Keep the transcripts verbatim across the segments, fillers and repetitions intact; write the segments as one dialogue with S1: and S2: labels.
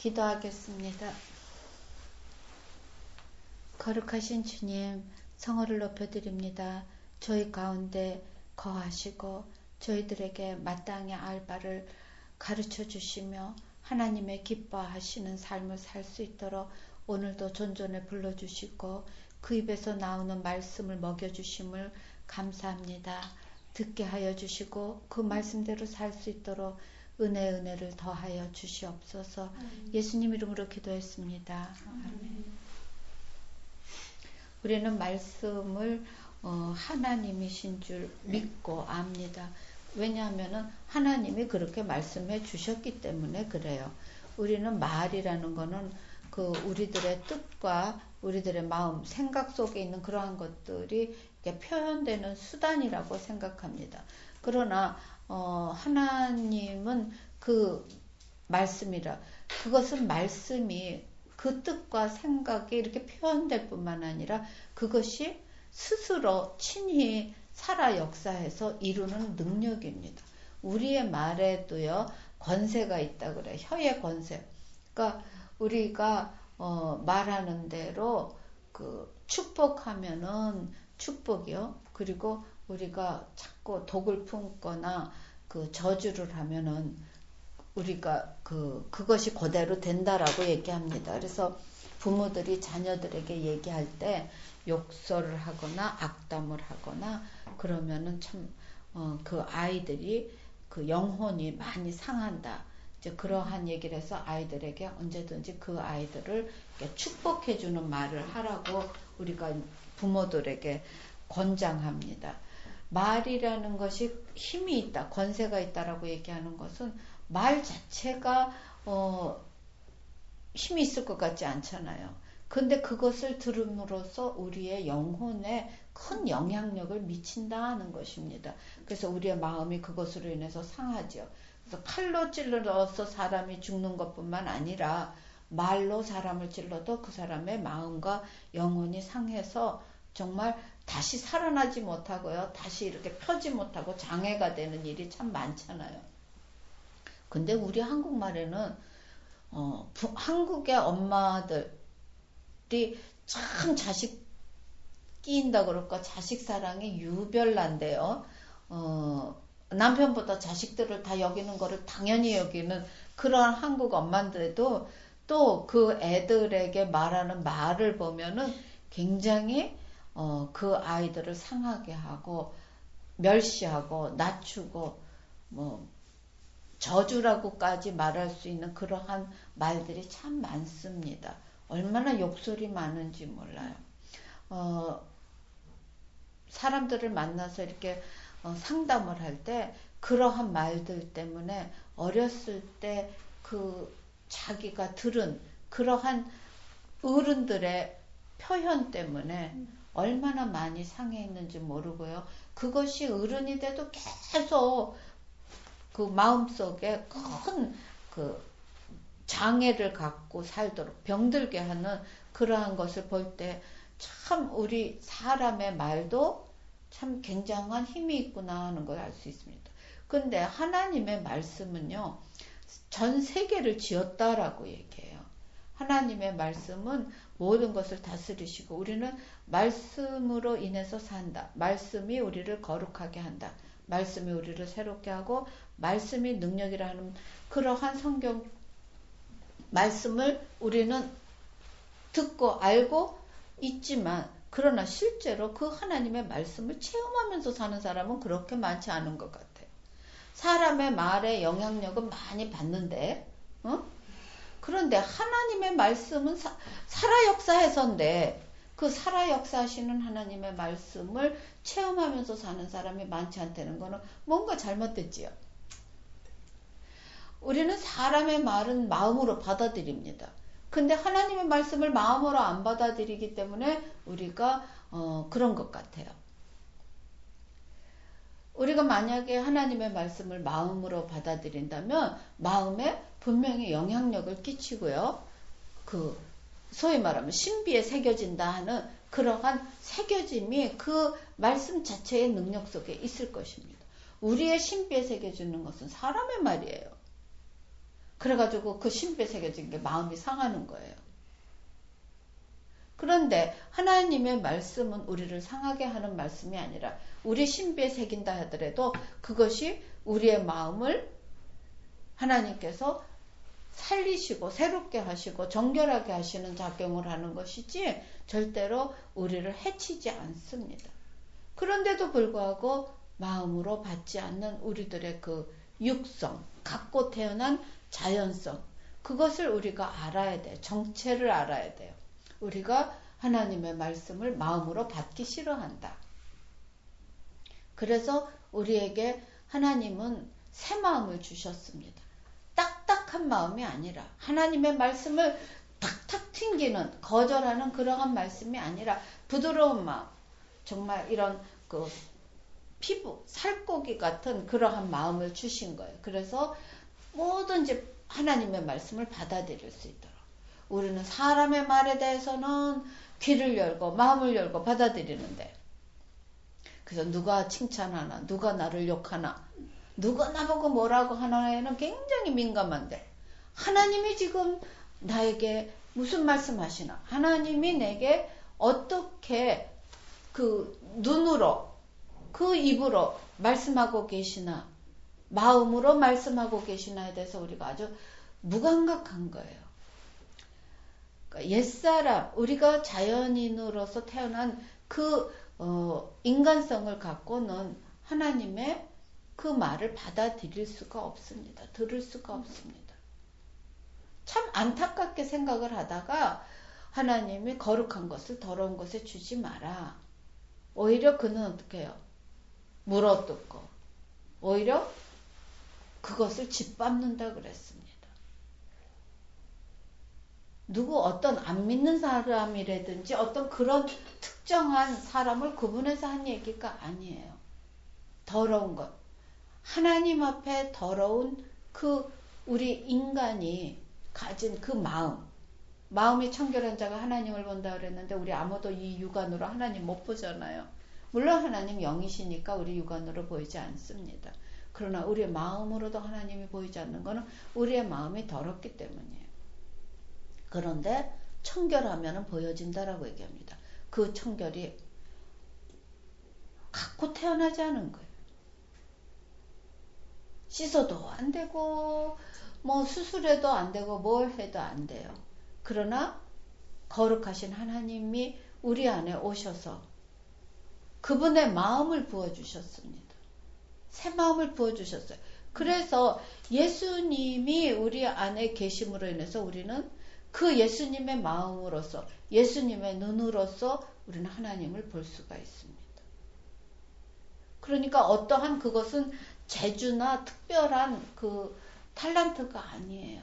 S1: 기도하겠습니다. 거룩하신 주님, 성호를 높여드립니다. 저희 가운데 거하시고 저희들에게 마땅히 알 바를 가르쳐 주시며 하나님의 기뻐하시는 삶을 살 수 있도록 오늘도 존존에 불러주시고 그 입에서 나오는 말씀을 먹여주심을 감사합니다. 듣게 하여 주시고 그 말씀대로 살 수 있도록 은혜 은혜를 더하여 주시옵소서. 아멘. 예수님 이름으로 기도했습니다. 아멘. 우리는 말씀을 어, 하나님이신 줄 믿고 압니다. 왜냐하면 하나님이 그렇게 말씀해 주셨기 때문에 그래요. 우리는 말이라는 거는 그 우리들의 뜻과 우리들의 마음, 생각 속에 있는 그러한 것들이 이렇게 표현되는 수단이라고 생각합니다. 그러나 어, 하나님은 그 말씀이라 그것은 말씀이 그 뜻과 생각이 이렇게 표현될 뿐만 아니라 그것이 스스로 친히 살아 역사해서 이루는 능력입니다. 우리의 말에도요 권세가 있다 그래. 혀의 권세. 그러니까 우리가 어, 말하는 대로 그 축복하면은 축복이요. 그리고 우리가 자꾸 독을 품거나 그 저주를 하면은 우리가 그 그것이 그대로 된다라고 얘기합니다. 그래서 부모들이 자녀들에게 얘기할 때 욕설을 하거나 악담을 하거나 그러면은 참 어, 그 아이들이 그 영혼이 많이 상한다. 이제 그러한 얘기를 해서 아이들에게 언제든지 그 아이들을 축복해주는 말을 하라고 우리가 부모들에게 권장합니다. 말이라는 것이 힘이 있다, 권세가 있다라고 얘기하는 것은 말 자체가 어, 힘이 있을 것 같지 않잖아요. 근데 그것을 들음으로써 우리의 영혼에 큰 영향력을 미친다는 것입니다. 그래서 우리의 마음이 그것으로 인해서 상하죠. 그래서 칼로 찔러서 사람이 죽는 것뿐만 아니라 말로 사람을 찔러도 그 사람의 마음과 영혼이 상해서 정말 다시 살아나지 못하고요. 다시 이렇게 펴지 못하고 장애가 되는 일이 참 많잖아요. 근데 우리 한국말에는 어, 부, 한국의 엄마들이 참 자식 끼인다 그럴까 자식 사랑이 유별난데요. 어, 남편보다 자식들을 다 여기는 거를 당연히 여기는 그런 한국 엄마인데도 또 그 애들에게 말하는 말을 보면은 굉장히 어, 그 아이들을 상하게 하고 멸시하고 낮추고 뭐 저주라고까지 말할 수 있는 그러한 말들이 참 많습니다. 얼마나 욕설이 많은지 몰라요. 어, 사람들을 만나서 이렇게 어, 상담을 할 때 그러한 말들 때문에 어렸을 때 그 자기가 들은 그러한 어른들의 표현 때문에 음. 얼마나 많이 상해있는지 모르고요. 그것이 어른이 돼도 계속 그 마음속에 큰 그 장애를 갖고 살도록 병들게 하는 그러한 것을 볼 때 참 우리 사람의 말도 참 굉장한 힘이 있구나 하는 걸 알 수 있습니다. 근데 하나님의 말씀은요, 전 세계를 지었다라고 얘기해요. 하나님의 말씀은 모든 것을 다스리시고 우리는 말씀으로 인해서 산다. 말씀이 우리를 거룩하게 한다. 말씀이 우리를 새롭게 하고 말씀이 능력이라 하는 그러한 성경 말씀을 우리는 듣고 알고 있지만 그러나 실제로 그 하나님의 말씀을 체험하면서 사는 사람은 그렇게 많지 않은 것 같아요. 사람의 말에 영향력은 많이 받는데 어? 그런데 하나님의 말씀은 사, 살아 역사해서인데 그 살아 역사하시는 하나님의 말씀을 체험하면서 사는 사람이 많지 않다는 거는 뭔가 잘못됐지요. 우리는 사람의 말은 마음으로 받아들입니다. 근데 하나님의 말씀을 마음으로 안 받아들이기 때문에 우리가 어, 그런 것 같아요. 우리가 만약에 하나님의 말씀을 마음으로 받아들인다면 마음에 분명히 영향력을 끼치고요. 그 소위 말하면 신비에 새겨진다 하는 그러한 새겨짐이 그 말씀 자체의 능력 속에 있을 것입니다. 우리의 신비에 새겨지는 것은 사람의 말이에요. 그래가지고 그 신비에 새겨진 게 마음이 상하는 거예요. 그런데 하나님의 말씀은 우리를 상하게 하는 말씀이 아니라 우리 신비에 새긴다 하더라도 그것이 우리의 마음을 하나님께서 살리시고 새롭게 하시고 정결하게 하시는 작용을 하는 것이지 절대로 우리를 해치지 않습니다. 그런데도 불구하고 마음으로 받지 않는 우리들의 그 육성, 갖고 태어난 자연성, 그것을 우리가 알아야 돼요. 정체를 알아야 돼요. 우리가 하나님의 말씀을 마음으로 받기 싫어한다. 그래서 우리에게 하나님은 새 마음을 주셨습니다. 딱딱한 마음이 아니라 하나님의 말씀을 탁탁 튕기는 거절하는 그러한 말씀이 아니라 부드러운 마음, 정말 이런 그 피부, 살코기 같은 그러한 마음을 주신 거예요. 그래서 뭐든지 하나님의 말씀을 받아들일 수 있도록. 우리는 사람의 말에 대해서는 귀를 열고 마음을 열고 받아들이는데, 그래서 누가 칭찬하나 누가 나를 욕하나 누가 나보고 뭐라고 하나에는 굉장히 민감한데, 하나님이 지금 나에게 무슨 말씀하시나, 하나님이 내게 어떻게 그 눈으로 그 입으로 말씀하고 계시나 마음으로 말씀하고 계시나에 대해서 우리가 아주 무감각한 거예요. 그러니까 옛사람, 우리가 자연인으로서 태어난 그 어, 인간성을 갖고는 하나님의 그 말을 받아들일 수가 없습니다. 들을 수가 없습니다. 참 안타깝게 생각을 하다가 하나님이 거룩한 것을 더러운 것에 주지 마라. 오히려 그는 어떻게 해요? 물어뜯고 오히려 그것을 짓밟는다 그랬습니다. 누구 어떤 안 믿는 사람이라든지 어떤 그런 특정한 사람을 구분해서 한 얘기가 아니에요. 더러운 것. 하나님 앞에 더러운 그 우리 인간이 가진 그 마음. 마음이 청결한 자가 하나님을 본다 그랬는데 우리 아무도 이 육안으로 하나님 못 보잖아요. 물론 하나님 영이시니까 우리 육안으로 보이지 않습니다. 그러나 우리의 마음으로도 하나님이 보이지 않는 것은 우리의 마음이 더럽기 때문이에요. 그런데 청결하면 보여진다라고 얘기합니다. 그 청결이 갖고 태어나지 않은 거예요. 씻어도 안 되고 뭐 수술해도 안 되고 뭘 해도 안 돼요. 그러나 거룩하신 하나님이 우리 안에 오셔서 그분의 마음을 부어주셨습니다. 새 마음을 부어주셨어요. 그래서 예수님이 우리 안에 계심으로 인해서 우리는 그 예수님의 마음으로서 예수님의 눈으로서 우리는 하나님을 볼 수가 있습니다. 그러니까 어떠한 그것은 재주나 특별한 그 탤런트가 아니에요.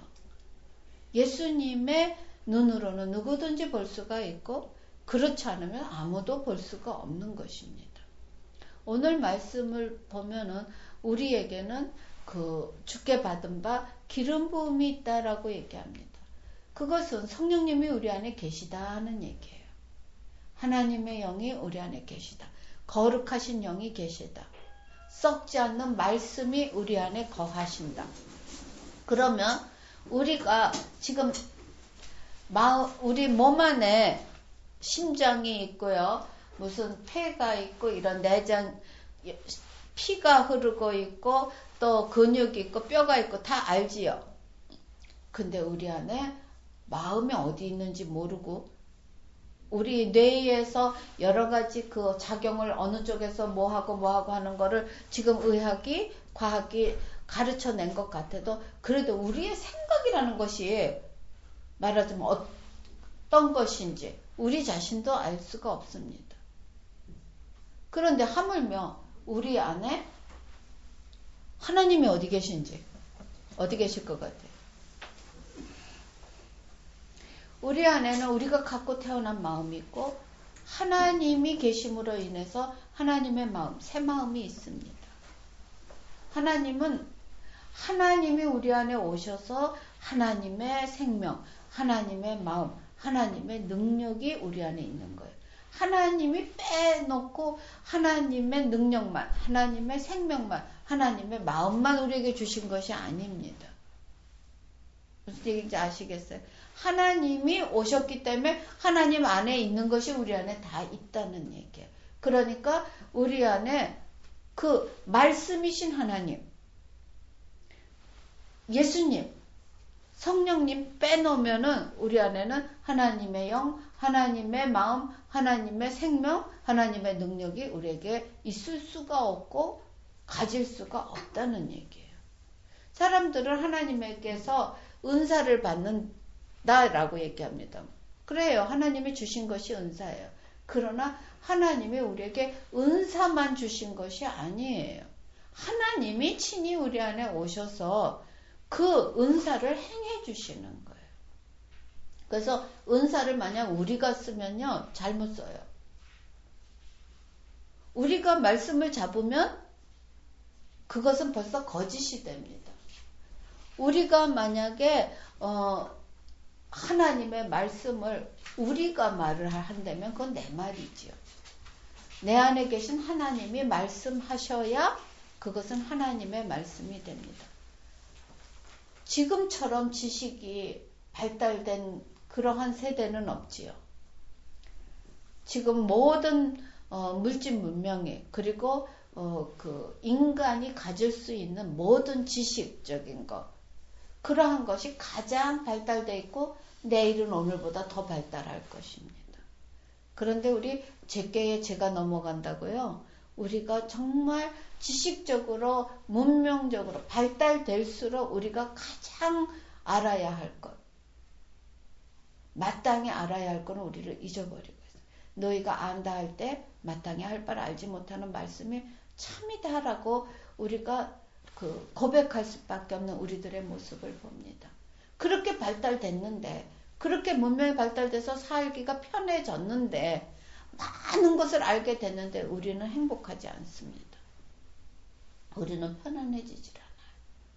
S1: 예수님의 눈으로는 누구든지 볼 수가 있고 그렇지 않으면 아무도 볼 수가 없는 것입니다. 오늘 말씀을 보면은 우리에게는 그 주께 받은 바 기름 부음이 있다라고 얘기합니다. 그것은 성령님이 우리 안에 계시다 하는 얘기예요. 하나님의 영이 우리 안에 계시다. 거룩하신 영이 계시다. 썩지 않는 말씀이 우리 안에 거하신다. 그러면 우리가 지금 마음, 우리 몸 안에 심장이 있고요. 무슨 폐가 있고 이런 내장, 피가 흐르고 있고 또 근육이 있고 뼈가 있고 다 알지요. 근데 우리 안에 마음이 어디 있는지 모르고 우리 뇌에서 여러 가지 그 작용을 어느 쪽에서 뭐하고 뭐하고 하는 거를 지금 의학이 과학이 가르쳐낸 것 같아도 그래도 우리의 생각이라는 것이 말하자면 어떤 것인지 우리 자신도 알 수가 없습니다. 그런데 하물며 우리 안에 하나님이 어디 계신지 어디 계실 것 같아요? 우리 안에는 우리가 갖고 태어난 마음이 있고 하나님이 계심으로 인해서 하나님의 마음, 새 마음이 있습니다. 하나님은 하나님이 우리 안에 오셔서 하나님의 생명, 하나님의 마음, 하나님의 능력이 우리 안에 있는 거예요. 하나님이 빼놓고 하나님의 능력만, 하나님의 생명만, 하나님의 마음만 우리에게 주신 것이 아닙니다. 무슨 얘기인지 아시겠어요? 하나님이 오셨기 때문에 하나님 안에 있는 것이 우리 안에 다 있다는 얘기예요. 그러니까 우리 안에 그 말씀이신 하나님, 예수님, 성령님 빼놓으면은 우리 안에는 하나님의 영, 하나님의 마음, 하나님의 생명, 하나님의 능력이 우리에게 있을 수가 없고 가질 수가 없다는 얘기예요. 사람들은 하나님에게서 은사를 받는다라고 얘기합니다. 그래요. 하나님이 주신 것이 은사예요. 그러나 하나님이 우리에게 은사만 주신 것이 아니에요. 하나님이 친히 우리 안에 오셔서 그 은사를 행해 주시는 거예요. 그래서 은사를 만약 우리가 쓰면요, 잘못 써요. 우리가 말씀을 잡으면 그것은 벌써 거짓이 됩니다. 우리가 만약에 어, 하나님의 말씀을 우리가 말을 한다면 그건 내 말이지요. 내 안에 계신 하나님이 말씀하셔야 그것은 하나님의 말씀이 됩니다. 지금처럼 지식이 발달된 그러한 세대는 없지요. 지금 모든 어, 물질 문명이 그리고 어, 그 인간이 가질 수 있는 모든 지식적인 것, 그러한 것이 가장 발달되어 있고 내일은 오늘보다 더 발달할 것입니다. 그런데 우리 제게에 제가 넘어간다고요. 우리가 정말 지식적으로 문명적으로 발달될수록 우리가 가장 알아야 할 것, 마땅히 알아야 할 것은 우리를 잊어버리고 있어요. 너희가 안다 할 때 마땅히 할 바를 알지 못하는 말씀이 참이다라고 우리가 그 고백할 수밖에 없는 우리들의 모습을 봅니다. 그렇게 발달됐는데, 그렇게 문명이 발달돼서 살기가 편해졌는데, 많은 것을 알게 됐는데 우리는 행복하지 않습니다. 우리는 편안해지질 않아요.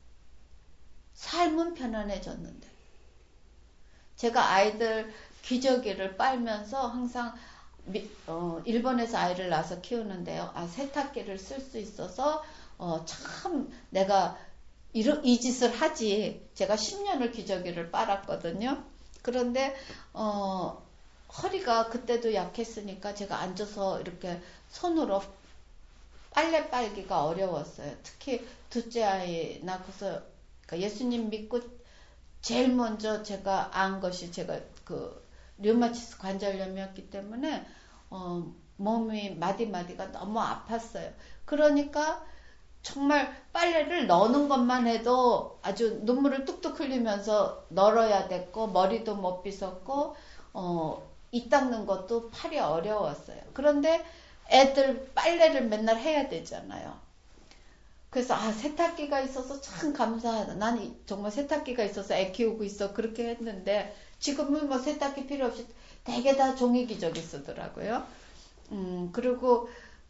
S1: 삶은 편안해졌는데. 제가 아이들 기저귀를 빨면서 항상 미, 어, 일본에서 아이를 낳아서 키우는데요. 아, 세탁기를 쓸 수 있어서 어, 참 내가 이, 이 짓을 하지. 제가 십 년을 기저귀를 빨았거든요. 그런데 어, 허리가 그때도 약했으니까 제가 앉아서 이렇게 손으로 빨래 빨기가 어려웠어요. 특히 둘째 아이 낳고서 그러니까 예수님 믿고 제일 먼저 제가 안 것이 제가 그 류마티스 관절염이었기 때문에 어, 몸이 마디마디가 너무 아팠어요. 그러니까 정말 빨래를 넣는 것만 해도 아주 눈물을 뚝뚝 흘리면서 널어야 됐고 머리도 못 빗었고 어, 이 닦는 것도 팔이 어려웠어요. 그런데 애들 빨래를 맨날 해야 되잖아요. 그래서 아, 세탁기가 있어서 참 감사하다. 난 정말 세탁기가 있어서 애 키우고 있어. 그렇게 했는데 지금은 뭐 세탁기 필요 없이 되게 다 종이 기저귀 쓰더라고요. 음, 그리고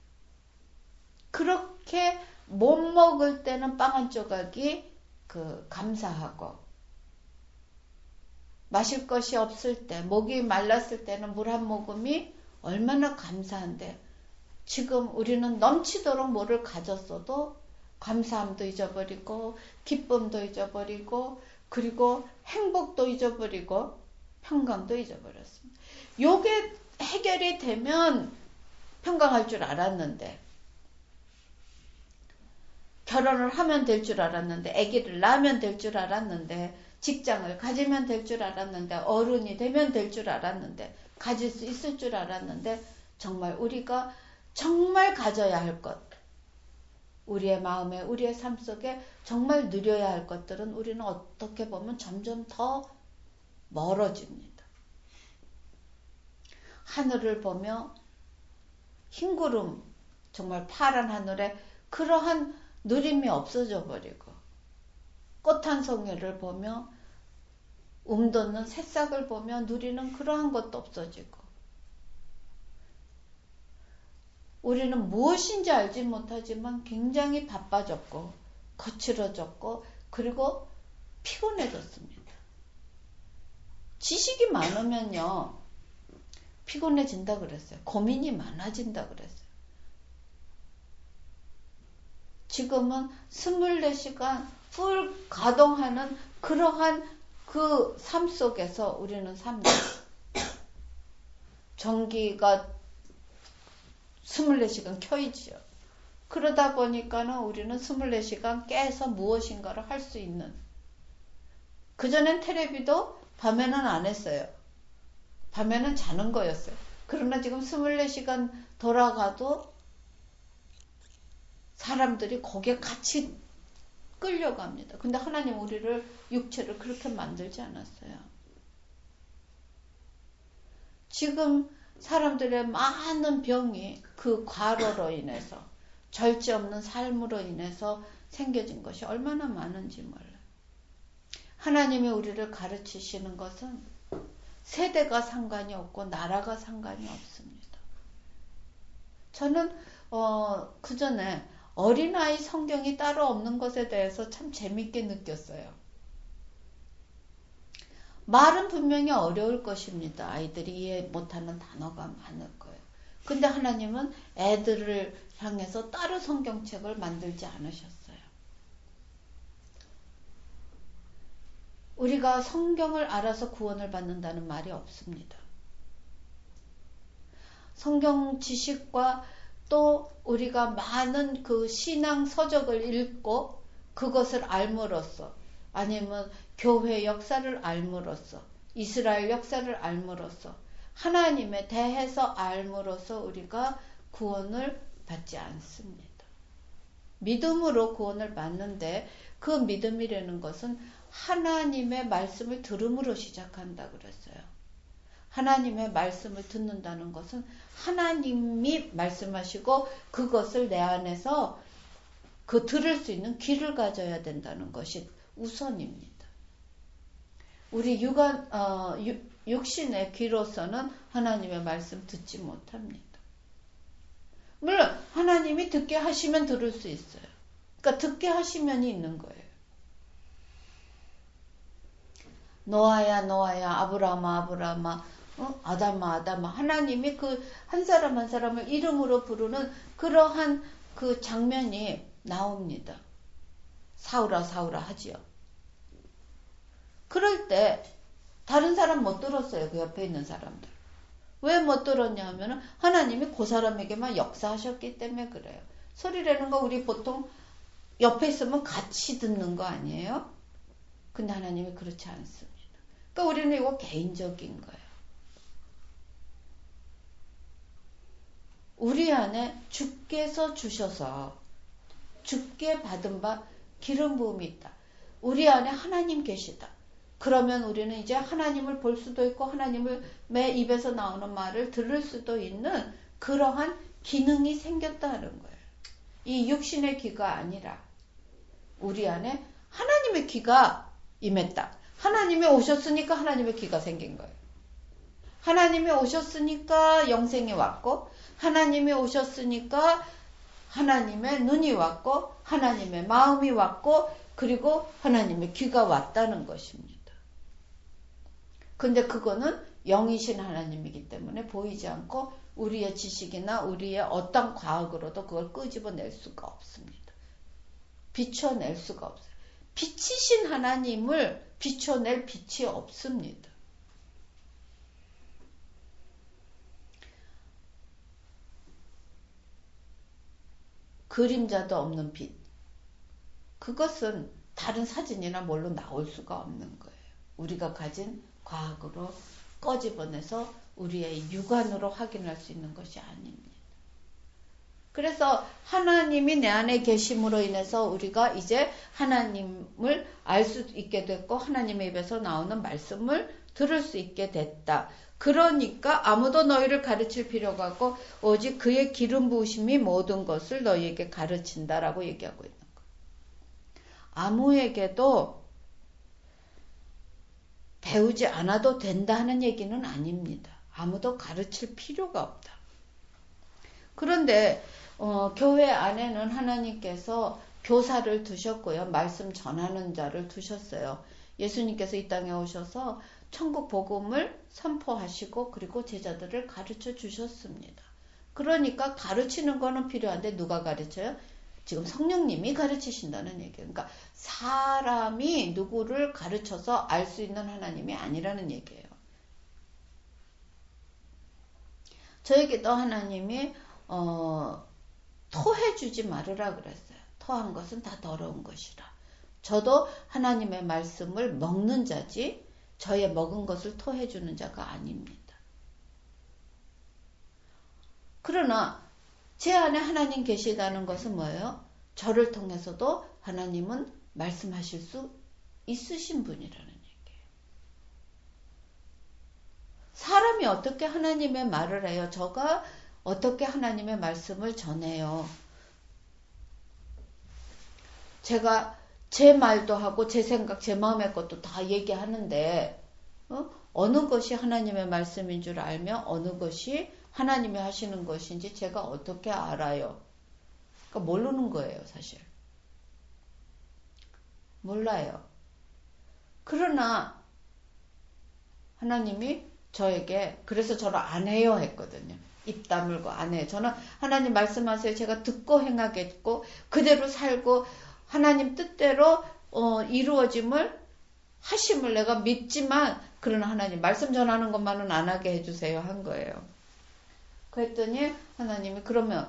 S1: 그렇게 못 먹을 때는 빵 한 조각이 그 감사하고, 마실 것이 없을 때, 목이 말랐을 때는 물 한 모금이 얼마나 감사한데, 지금 우리는 넘치도록 뭐를 가졌어도 감사함도 잊어버리고 기쁨도 잊어버리고 그리고 행복도 잊어버리고 평강도 잊어버렸습니다. 요게 해결이 되면 평강할 줄 알았는데, 결혼을 하면 될 줄 알았는데, 아기를 낳으면 될 줄 알았는데, 직장을 가지면 될 줄 알았는데, 어른이 되면 될 줄 알았는데, 가질 수 있을 줄 알았는데, 정말 우리가 정말 가져야 할 것, 우리의 마음에 우리의 삶 속에 정말 누려야 할 것들은 우리는 어떻게 보면 점점 더 멀어집니다. 하늘을 보며 흰 구름, 정말 파란 하늘에 그러한 누림이 없어져 버리고, 꽃 한 송이를 보며 움돋는 새싹을 보며 누리는 그러한 것도 없어지고, 우리는 무엇인지 알지 못하지만 굉장히 바빠졌고 거칠어졌고 그리고 피곤해졌습니다. 지식이 많으면요 피곤해진다 그랬어요. 고민이 많아진다 그랬어요. 지금은 이십사 시간 풀 가동하는 그러한 그 그 삶 속에서 우리는 삽니다. 전기가 이십사 시간 켜있지요. 그러다 보니까는 우리는 이십사 시간 깨서 무엇인가를 할 수 있는. 그전엔 텔레비도 밤에는 안 했어요. 밤에는 자는 거였어요. 그러나 지금 이십사 시간 돌아가도 사람들이 거기에 같이 끌려갑니다. 근데 하나님 우리를 육체를 그렇게 만들지 않았어요. 지금 사람들의 많은 병이 그 과로로 인해서 절제 없는 삶으로 인해서 생겨진 것이 얼마나 많은지 몰라요. 하나님이 우리를 가르치시는 것은 세대가 상관이 없고 나라가 상관이 없습니다. 저는 어, 그 전에 어린아이 성경이 따로 없는 것에 대해서 참 재밌게 느꼈어요. 말은 분명히 어려울 것입니다. 아이들이 이해 못하는 단어가 많을 거예요. 근데 하나님은 애들을 향해서 따로 성경책을 만들지 않으셨어요. 우리가 성경을 알아서 구원을 받는다는 말이 없습니다. 성경 지식과 또 우리가 많은 그 신앙 서적을 읽고 그것을 알므로써 아니면 교회 역사를 알므로써 이스라엘 역사를 알므로써 하나님에 대해서 알므로써 우리가 구원을 받지 않습니다. 믿음으로 구원을 받는데 그 믿음이라는 것은 하나님의 말씀을 들음으로 시작한다 그랬어요. 하나님의 말씀을 듣는다는 것은 하나님이 말씀하시고 그것을 내 안에서 그 들을 수 있는 귀를 가져야 된다는 것이 우선입니다. 우리 육안, 어, 육, 육신의 귀로서는 하나님의 말씀 듣지 못합니다. 물론 하나님이 듣게 하시면 들을 수 있어요. 그러니까 듣게 하시면이 있는 거예요. 노아야 노아야 아브라함아 아브라함아 어? 아담아 아담아 하나님이 그 한 사람 한 사람을 이름으로 부르는 그러한 그 장면이 나옵니다. 사울아 사울아 하지요. 그럴 때 다른 사람 못 들었어요. 그 옆에 있는 사람들. 왜 못 들었냐 하면은 하나님이 그 사람에게만 역사하셨기 때문에 그래요. 소리라는 거 우리 보통 옆에 있으면 같이 듣는 거 아니에요? 근데 하나님이 그렇지 않습니다. 그러니까 우리는 이거 개인적인 거예요. 우리 안에 주께서 주셔서 주께 받은 바 기름 부음이 있다. 우리 안에 하나님 계시다. 그러면 우리는 이제 하나님을 볼 수도 있고 하나님을 매 입에서 나오는 말을 들을 수도 있는 그러한 기능이 생겼다는 거예요. 이 육신의 귀가 아니라 우리 안에 하나님의 귀가 임했다. 하나님이 오셨으니까 하나님의 귀가 생긴 거예요. 하나님이 오셨으니까 영생이 왔고 하나님이 오셨으니까 하나님의 눈이 왔고 하나님의 마음이 왔고 그리고 하나님의 귀가 왔다는 것입니다. 근데 그거는 영이신 하나님이기 때문에 보이지 않고 우리의 지식이나 우리의 어떤 과학으로도 그걸 끄집어낼 수가 없습니다. 비춰낼 수가 없어요. 빛이신 하나님을 비춰낼 빛이 없습니다. 그림자도 없는 빛. 그것은 다른 사진이나 뭘로 나올 수가 없는 거예요. 우리가 가진 과학으로 꺼집어내서 우리의 육안으로 확인할 수 있는 것이 아닙니다. 그래서 하나님이 내 안에 계심으로 인해서 우리가 이제 하나님을 알 수 있게 됐고 하나님의 입에서 나오는 말씀을 들을 수 있게 됐다. 그러니까 아무도 너희를 가르칠 필요가 없고 오직 그의 기름 부으심이 모든 것을 너희에게 가르친다라고 얘기하고 있는 거예요. 아무에게도 배우지 않아도 된다는 얘기는 아닙니다. 아무도 가르칠 필요가 없다. 그런데 어, 교회 안에는 하나님께서 교사를 두셨고요. 말씀 전하는 자를 두셨어요. 예수님께서 이 땅에 오셔서 천국 복음을 선포하시고 그리고 제자들을 가르쳐 주셨습니다. 그러니까 가르치는 거는 필요한데 누가 가르쳐요? 지금 성령님이 가르치신다는 얘기예요. 그러니까 사람이 누구를 가르쳐서 알 수 있는 하나님이 아니라는 얘기예요. 저에게도 하나님이 어, 토해주지 말으라 그랬어요. 토한 것은 다 더러운 것이라. 저도 하나님의 말씀을 먹는 자지 저의 먹은 것을 토해주는 자가 아닙니다. 그러나 제 안에 하나님 계시다는 것은 뭐예요? 저를 통해서도 하나님은 말씀하실 수 있으신 분이라는 얘기예요. 사람이 어떻게 하나님의 말을 해요? 저가 어떻게 하나님의 말씀을 전해요? 제가 제 말도 하고 제 생각, 제 마음의 것도 다 얘기하는데 어? 어느 것이 하나님의 말씀인 줄 알며 어느 것이 하나님이 하시는 것인지 제가 어떻게 알아요? 그러니까 모르는 거예요, 사실. 몰라요. 그러나 하나님이 저에게 그래서 저를 안 해요 했거든요. 입 다물고 안 해요. 저는 하나님 말씀하세요. 제가 듣고 행하겠고 그대로 살고 하나님 뜻대로 어, 이루어짐을 하심을 내가 믿지만 그러나 하나님 말씀 전하는 것만은 안 하게 해주세요 한 거예요. 그랬더니 하나님이 그러면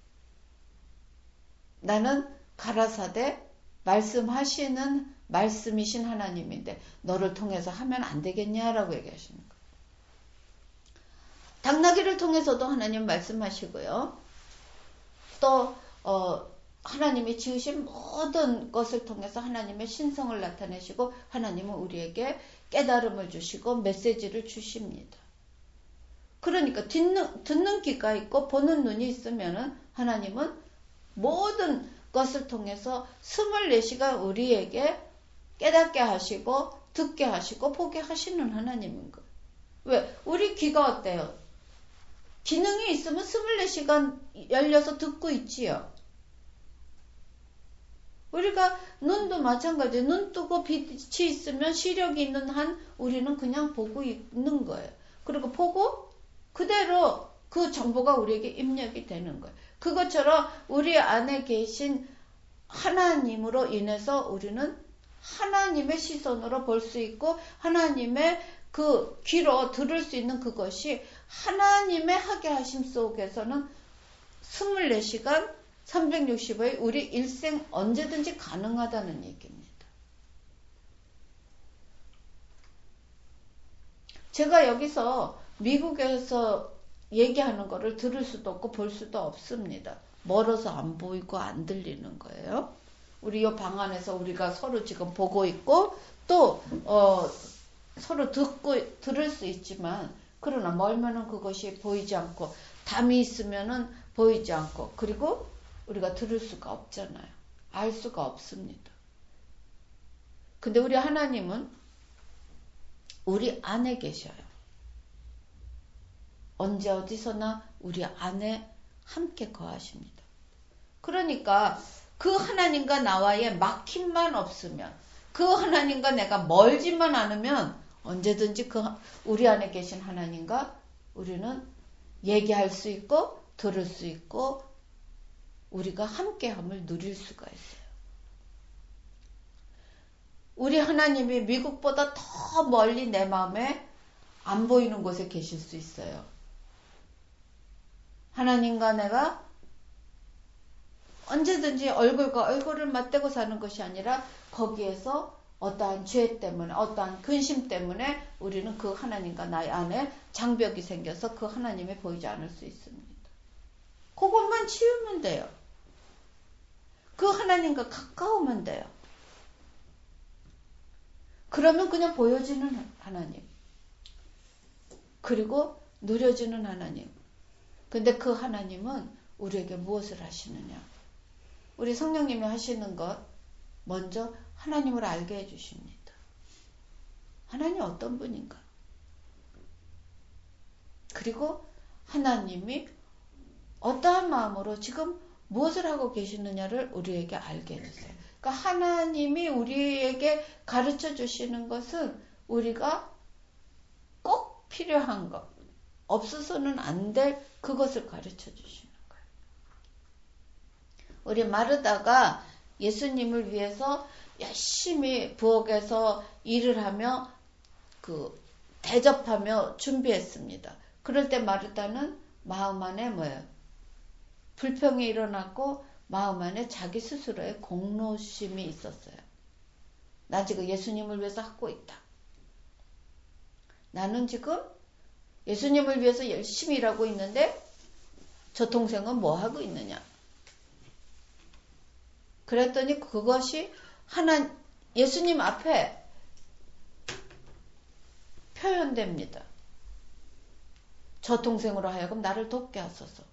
S1: 나는 가라사대 말씀하시는 말씀이신 하나님인데 너를 통해서 하면 안 되겠냐라고 얘기하시는 거예요. 당나귀를 통해서도 하나님 말씀하시고요. 또 어, 하나님이 지으신 모든 것을 통해서 하나님의 신성을 나타내시고 하나님은 우리에게 깨달음을 주시고 메시지를 주십니다. 그러니까 듣는, 듣는 귀가 있고 보는 눈이 있으면은 하나님은 모든 것을 통해서 스물네 시간 우리에게 깨닫게 하시고 듣게 하시고 보게 하시는 하나님인 거예요. 왜? 우리 귀가 어때요? 기능이 있으면 스물네 시간 열려서 듣고 있지요. 우리가 눈도 마찬가지. 눈 뜨고 빛이 있으면 시력이 있는 한 우리는 그냥 보고 있는 거예요. 그리고 보고 그대로 그 정보가 우리에게 입력이 되는 거예요. 그것처럼 우리 안에 계신 하나님으로 인해서 우리는 하나님의 시선으로 볼 수 있고 하나님의 그 귀로 들을 수 있는 그것이 하나님의 하게 하심 속에서는 스물네 시간 삼백육십 일 우리 일생 언제든지 가능하다는 얘기입니다. 제가 여기서 미국에서 얘기하는 거를 들을 수도 없고 볼 수도 없습니다. 멀어서 안 보이고 안 들리는 거예요. 우리 이 방 안에서 우리가 서로 지금 보고 있고 또 어, 서로 듣고 들을 수 있지만 그러나 멀면은 그것이 보이지 않고 담이 있으면은 보이지 않고 그리고 우리가 들을 수가 없잖아요. 알 수가 없습니다. 근데 우리 하나님은 우리 안에 계셔요. 언제 어디서나 우리 안에 함께 거하십니다. 그러니까 그 하나님과 나와의 막힘만 없으면 그 하나님과 내가 멀지만 않으면 언제든지 그 우리 안에 계신 하나님과 우리는 얘기할 수 있고 들을 수 있고 우리가 함께함을 누릴 수가 있어요. 우리 하나님이 미국보다 더 멀리 내 마음에 안 보이는 곳에 계실 수 있어요. 하나님과 내가 언제든지 얼굴과 얼굴을 맞대고 사는 것이 아니라 거기에서 어떠한 죄 때문에 어떠한 근심 때문에 우리는 그 하나님과 나의 안에 장벽이 생겨서 그 하나님이 보이지 않을 수 있습니다. 그것만 치우면 돼요. 그 하나님과 가까우면 돼요. 그러면 그냥 보여지는 하나님. 그리고 누려지는 하나님. 근데 그 하나님은 우리에게 무엇을 하시느냐? 우리 성령님이 하시는 것 먼저 하나님을 알게 해주십니다. 하나님 어떤 분인가? 그리고 하나님이 어떠한 마음으로 지금 무엇을 하고 계시느냐를 우리에게 알게 해주세요. 그러니까 하나님이 우리에게 가르쳐 주시는 것은 우리가 꼭 필요한 것, 없어서는 안 될 그것을 가르쳐 주시는 거예요. 우리 마르다가 예수님을 위해서 열심히 부엌에서 일을 하며 그 대접하며 준비했습니다. 그럴 때 마르다는 마음 안에 뭐예요? 불평이 일어났고 마음 안에 자기 스스로의 공로심이 있었어요. 나 지금 예수님을 위해서 하고 있다. 나는 지금 예수님을 위해서 열심히 일하고 있는데 저 동생은 뭐 하고 있느냐. 그랬더니 그것이 하나 예수님 앞에 표현됩니다. 저 동생으로 하여금 나를 돕게 하소서.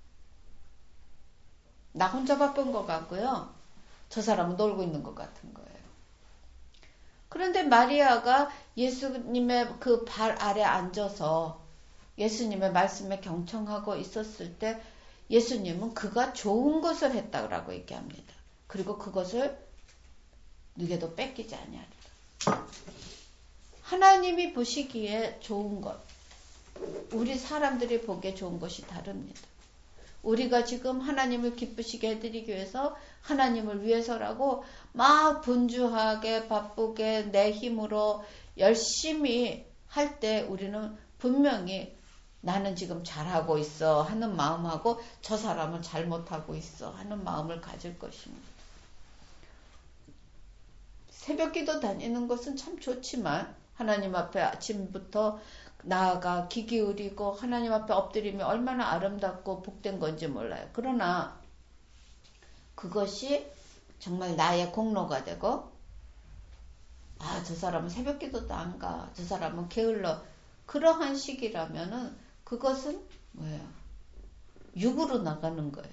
S1: 나 혼자 바쁜 것 같고요. 저 사람은 놀고 있는 것 같은 거예요. 그런데 마리아가 예수님의 그 발 아래 앉아서 예수님의 말씀에 경청하고 있었을 때 예수님은 그가 좋은 것을 했다고 얘기합니다. 그리고 그것을 누구에도 뺏기지 아니하리라. 하나님이 보시기에 좋은 것, 우리 사람들이 보기에 좋은 것이 다릅니다. 우리가 지금 하나님을 기쁘시게 해드리기 위해서 하나님을 위해서라고 막 분주하게 바쁘게 내 힘으로 열심히 할 때 우리는 분명히 나는 지금 잘하고 있어 하는 마음하고 저 사람은 잘못하고 있어 하는 마음을 가질 것입니다. 새벽기도 다니는 것은 참 좋지만 하나님 앞에 아침부터 나아가 귀 기울이고 하나님 앞에 엎드리면 얼마나 아름답고 복된 건지 몰라요. 그러나 그것이 정말 나의 공로가 되고 아, 저 사람은 새벽기도도 안 가. 저 사람은 게을러. 그러한 식이라면은 그것은 뭐예요? 육으로 나가는 거예요.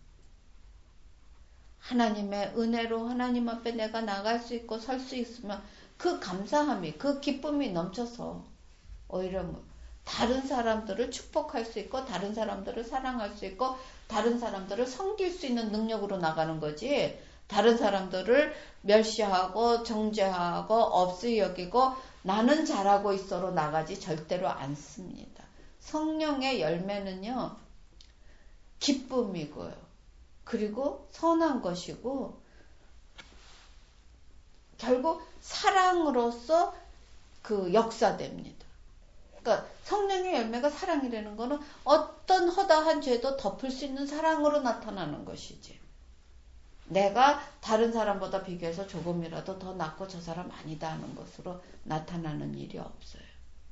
S1: 하나님의 은혜로 하나님 앞에 내가 나갈 수 있고 설 수 있으면 그 감사함이, 그 기쁨이 넘쳐서 오히려 뭐 다른 사람들을 축복할 수 있고 다른 사람들을 사랑할 수 있고 다른 사람들을 섬길 수 있는 능력으로 나가는 거지. 다른 사람들을 멸시하고 정죄하고 없이 여기고 나는 잘하고 있어로 나가지 절대로 않습니다. 성령의 열매는요, 기쁨이고요. 그리고 선한 것이고 결국 사랑으로서 그 역사됩니다. 그러니까 성령의 열매가 사랑이라는 거는 어떤 허다한 죄도 덮을 수 있는 사랑으로 나타나는 것이지. 내가 다른 사람보다 비교해서 조금이라도 더 낫고 저 사람 아니다 하는 것으로 나타나는 일이 없어요.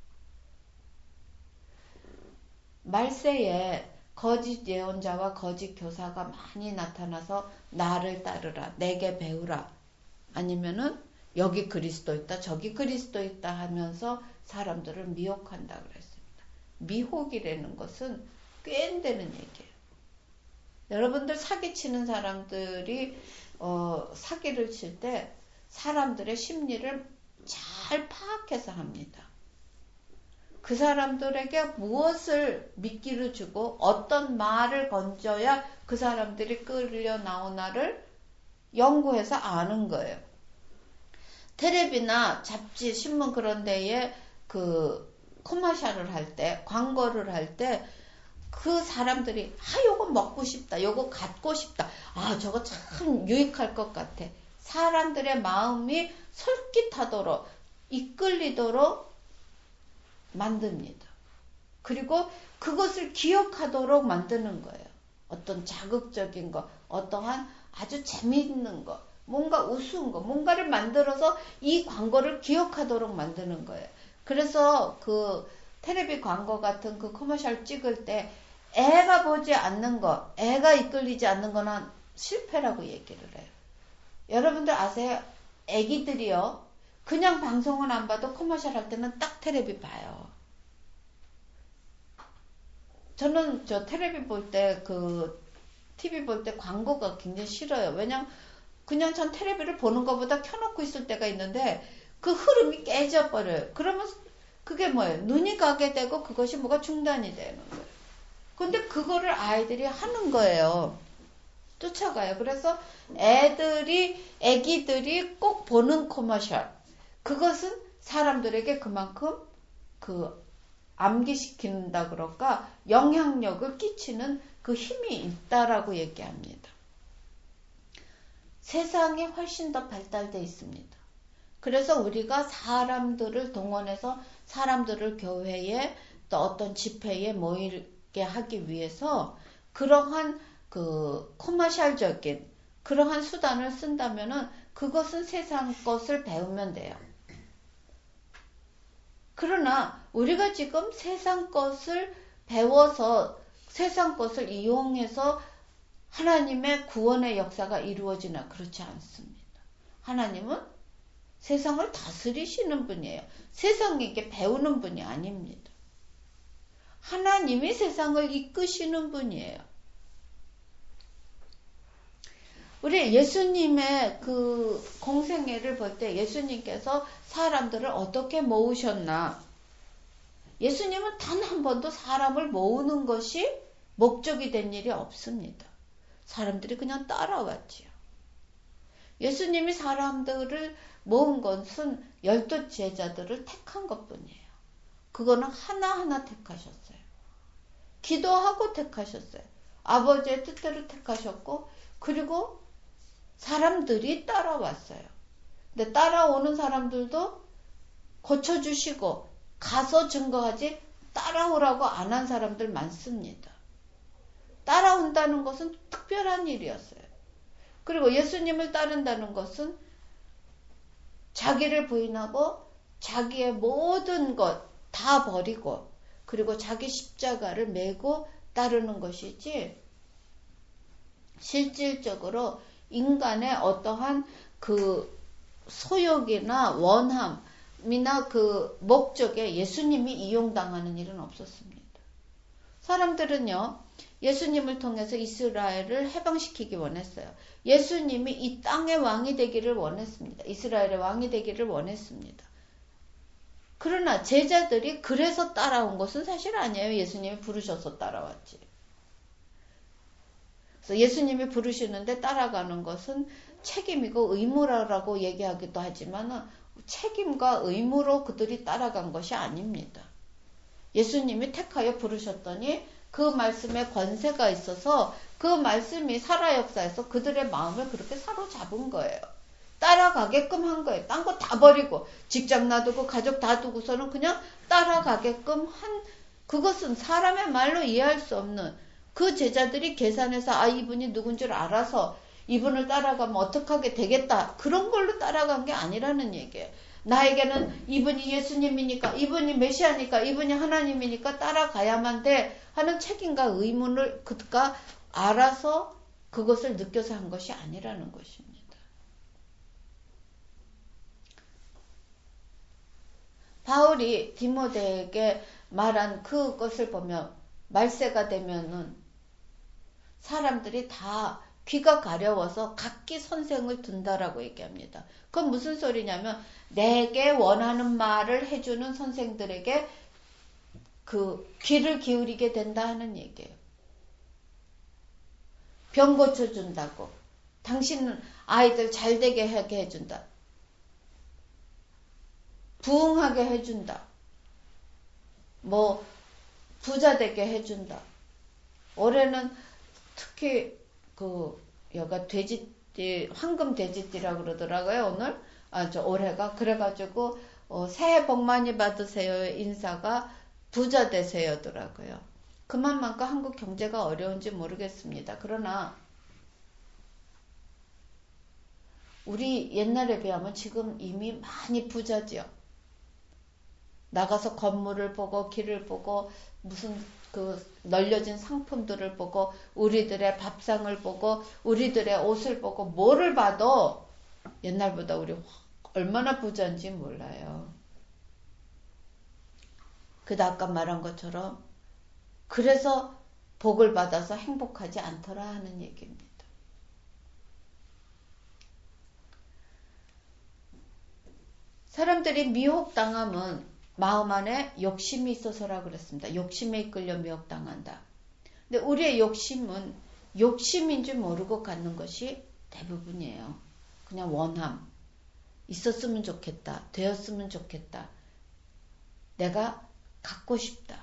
S1: 말세에 거짓 예언자와 거짓 교사가 많이 나타나서 나를 따르라, 내게 배우라, 아니면은 여기 그리스도 있다, 저기 그리스도 있다 하면서 사람들을 미혹한다 그랬습니다. 미혹이라는 것은 꾀인되는 얘기예요. 여러분들 사기치는 사람들이 어, 사기를 칠 때 사람들의 심리를 잘 파악해서 합니다. 그 사람들에게 무엇을 미끼를 주고 어떤 말을 건져야 그 사람들이 끌려 나오나를 연구해서 아는 거예요. 텔레비나 잡지, 신문 그런 데에 그 커머셜을 할 때, 광고를 할 때 그 사람들이 아 요거 먹고 싶다, 요거 갖고 싶다, 아 저거 참 유익할 것 같아. 사람들의 마음이 솔깃하도록 이끌리도록 만듭니다. 그리고 그것을 기억하도록 만드는 거예요. 어떤 자극적인 거, 어떠한 아주 재미있는 거, 뭔가 우스운 거, 뭔가를 만들어서 이 광고를 기억하도록 만드는 거예요. 그래서 그 텔레비 광고 같은 그 커머셜 찍을 때 애가 보지 않는 거, 애가 이끌리지 않는 거는 실패라고 얘기를 해요. 여러분들 아세요? 애기들이요, 그냥 방송은 안 봐도 커머셜 할 때는 딱 텔레비 봐요. 저는 저 텔레비 볼 때, 그 티비 볼 때 광고가 굉장히 싫어요. 왜냐면 그냥 전 텔레비를 보는 것보다 켜놓고 있을 때가 있는데 그 흐름이 깨져버려요. 그러면 그게 뭐예요? 눈이 가게 되고 그것이 뭐가 중단이 되는 거예요. 근데 그거를 아이들이 하는 거예요. 쫓아가요. 그래서 애들이, 애기들이 꼭 보는 커머셜, 그것은 사람들에게 그만큼 그 암기시킨다 그럴까, 영향력을 끼치는 그 힘이 있다라고 얘기합니다. 세상이 훨씬 더 발달되어 있습니다. 그래서 우리가 사람들을 동원해서 사람들을 교회에 또 어떤 집회에 모이게 하기 위해서 그러한 그 커머셜적인 그러한 수단을 쓴다면은 그것은 세상 것을 배우면 돼요. 그러나 우리가 지금 세상 것을 배워서 세상 것을 이용해서 하나님의 구원의 역사가 이루어지나 그렇지 않습니다. 하나님은 세상을 다스리시는 분이에요. 세상에게 배우는 분이 아닙니다. 하나님이 세상을 이끄시는 분이에요. 우리 예수님의 그 공생애를 볼 때 예수님께서 사람들을 어떻게 모으셨나? 예수님은 단 한 번도 사람을 모으는 것이 목적이 된 일이 없습니다. 사람들이 그냥 따라왔지요. 예수님이 사람들을 모은 것은 열두 제자들을 택한 것뿐이에요. 그거는 하나하나 택하셨어요. 기도하고 택하셨어요. 아버지의 뜻대로 택하셨고 그리고 사람들이 따라왔어요. 근데 따라오는 사람들도 고쳐주시고 가서 증거하지 따라오라고 안 한 사람들 많습니다. 따라온다는 것은 특별한 일이었어요. 그리고 예수님을 따른다는 것은 자기를 부인하고 자기의 모든 것 다 버리고 그리고 자기 십자가를 메고 따르는 것이지 실질적으로 인간의 어떠한 그 소욕이나 원함이나 그 목적에 예수님이 이용당하는 일은 없었습니다. 사람들은요, 예수님을 통해서 이스라엘을 해방시키기 원했어요. 예수님이 이 땅의 왕이 되기를 원했습니다. 이스라엘의 왕이 되기를 원했습니다. 그러나 제자들이 그래서 따라온 것은 사실 아니에요. 예수님이 부르셔서 따라왔지. 그래서 예수님이 부르시는데 따라가는 것은 책임이고 의무라고 얘기하기도 하지만 책임과 의무로 그들이 따라간 것이 아닙니다. 예수님이 택하여 부르셨더니 그 말씀에 권세가 있어서 그 말씀이 살아 역사에서 그들의 마음을 그렇게 사로잡은 거예요. 따라가게끔 한 거예요. 딴 거 다 버리고 직장 놔두고 가족 다 두고서는 그냥 따라가게끔 한 그것은 사람의 말로 이해할 수 없는 그 제자들이 계산해서 아 이분이 누군 줄 알아서 이분을 따라가면 어떡하게 되겠다. 그런 걸로 따라간 게 아니라는 얘기예요. 나에게는 이분이 예수님이니까 이분이 메시아니까 이분이 하나님이니까 따라가야만 돼 하는 책임과 의무를 그가 알아서 그것을 느껴서 한 것이 아니라는 것입니다. 바울이 디모데에게 말한 그것을 보면 말세가 되면은 사람들이 다 귀가 가려워서 각기 선생을 둔다라고 얘기합니다. 그건 무슨 소리냐면 내게 원하는 말을 해주는 선생들에게 그 귀를 기울이게 된다 하는 얘기예요. 병 고쳐준다고. 당신 아이들 잘 되게 하게 해준다. 부흥하게 해준다. 뭐 부자 되게 해준다. 올해는 특히 그 여가 돼지띠 황금 돼지띠라고 그러더라고요. 오늘 아 저 올해가 그래가지고 어, 새해 복 많이 받으세요의 인사가 부자 되세요더라고요. 그만큼 한국 경제가 어려운지 모르겠습니다. 그러나 우리 옛날에 비하면 지금 이미 많이 부자지요. 나가서 건물을 보고 길을 보고 무슨 그 널려진 상품들을 보고 우리들의 밥상을 보고 우리들의 옷을 보고 뭐를 봐도 옛날보다 우리 얼마나 부자인지 몰라요. 그다 아까 말한 것처럼 그래서 복을 받아서 행복하지 않더라 하는 얘기입니다. 사람들이 미혹당함은 마음 안에 욕심이 있어서라 그랬습니다. 욕심에 이끌려 미혹당한다. 근데 우리의 욕심은 욕심인 줄 모르고 갖는 것이 대부분이에요. 그냥 원함. 있었으면 좋겠다. 되었으면 좋겠다. 내가 갖고 싶다.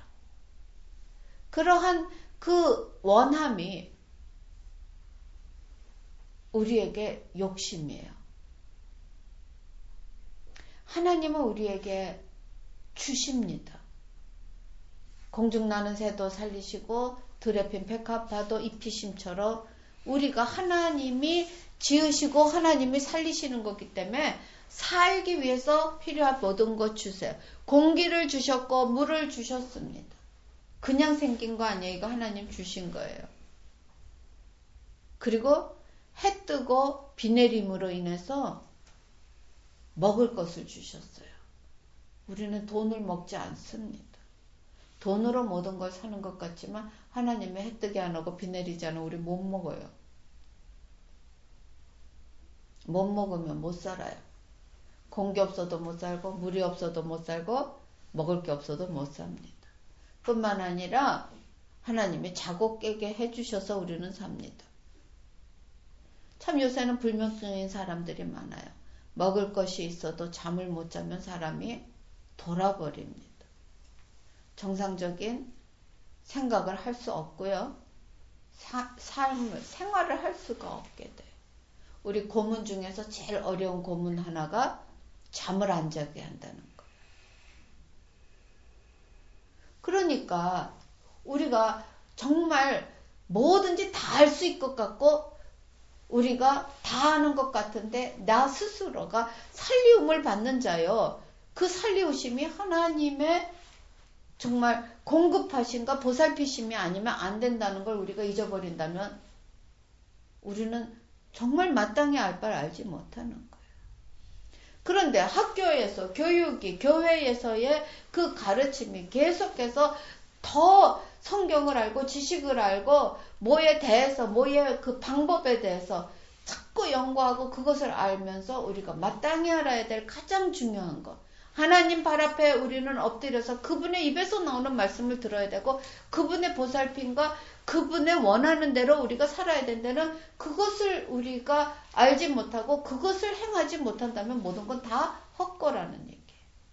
S1: 그러한 그 원함이 우리에게 욕심이에요. 하나님은 우리에게 주십니다. 공중나는 새도 살리시고 들에 핀 백합화도 입히심처럼 우리가 하나님이 지으시고 하나님이 살리시는 거기 때문에 살기 위해서 필요한 모든 것 주세요. 공기를 주셨고 물을 주셨습니다. 그냥 생긴 거 아니에요. 이거 하나님 주신 거예요. 그리고 해 뜨고 비 내림으로 인해서 먹을 것을 주셨어요. 우리는 돈을 먹지 않습니다. 돈으로 모든 걸 사는 것 같지만 하나님의 해 뜨게 안 하고 비 내리지 않으면 우리 못 먹어요. 못 먹으면 못 살아요. 공기 없어도 못 살고 물이 없어도 못 살고 먹을 게 없어도 못 삽니다. 뿐만 아니라 하나님이 자고 깨게 해주셔서 우리는 삽니다. 참 요새는 불면증인 사람들이 많아요. 먹을 것이 있어도 잠을 못 자면 사람이 돌아버립니다. 정상적인 생각을 할 수 없고요. 사, 삶을, 생활을 할 수가 없게 돼요. 우리 고문 중에서 제일 어려운 고문 하나가 잠을 안 자게 한다는 거. 그러니까 우리가 정말 뭐든지 다 할 수 있을 것 같고 우리가 다 하는 것 같은데 나 스스로가 살리움을 받는 자요. 그 살리우심이 하나님의 정말 공급하신가 보살피심이 아니면 안 된다는 걸 우리가 잊어버린다면 우리는 정말 마땅히 알 바를 알지 못하는 거예요. 그런데 학교에서 교육이 교회에서의 그 가르침이 계속해서 더 성경을 알고 지식을 알고 뭐에 대해서 뭐의 그 방법에 대해서 자꾸 연구하고 그것을 알면서 우리가 마땅히 알아야 될 가장 중요한 것. 하나님 발 앞에 우리는 엎드려서 그분의 입에서 나오는 말씀을 들어야 되고 그분의 보살핌과 그분의 원하는 대로 우리가 살아야 된다는 그것을 우리가 알지 못하고 그것을 행하지 못한다면 모든 건 다 헛거라는 얘기예요.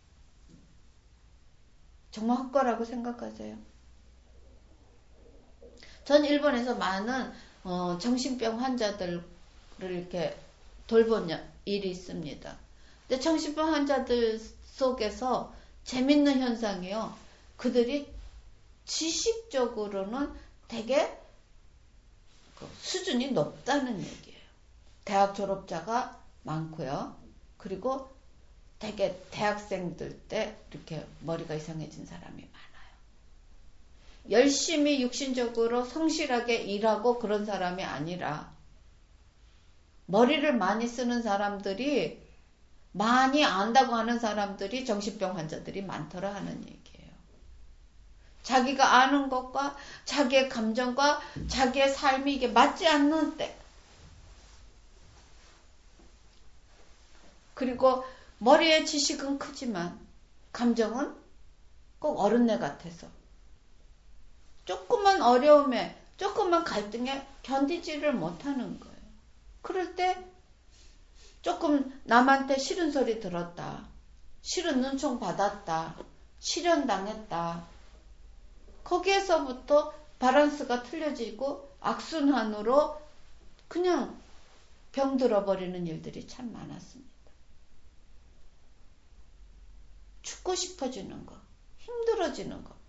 S1: 정말 헛거라고 생각하세요? 전 일본에서 많은 어, 정신병 환자들을 이렇게 돌본 일이 있습니다. 근데 정신병 환자들 속에서 재밌는 현상이요. 그들이 지식적으로는 되게 수준이 높다는 얘기예요. 대학 졸업자가 많고요. 그리고 되게 대학생들 때 이렇게 머리가 이상해진 사람이 많아요. 열심히 육신적으로 성실하게 일하고 그런 사람이 아니라 머리를 많이 쓰는 사람들이 많이 안다고 하는 사람들이 정신병 환자들이 많더라 하는 얘기예요. 자기가 아는 것과 자기의 감정과 자기의 삶이 이게 맞지 않는 때 그리고 머리의 지식은 크지만 감정은 꼭 어른네 같아서 조금만 어려움에 조금만 갈등에 견디지를 못하는 거예요. 그럴 때 조금 남한테 싫은 소리 들었다. 싫은 눈총 받았다. 실현당했다. 거기에서부터 밸런스가 틀려지고 악순환으로 그냥 병들어버리는 일들이 참 많았습니다. 죽고 싶어지는 거. 힘들어지는 거.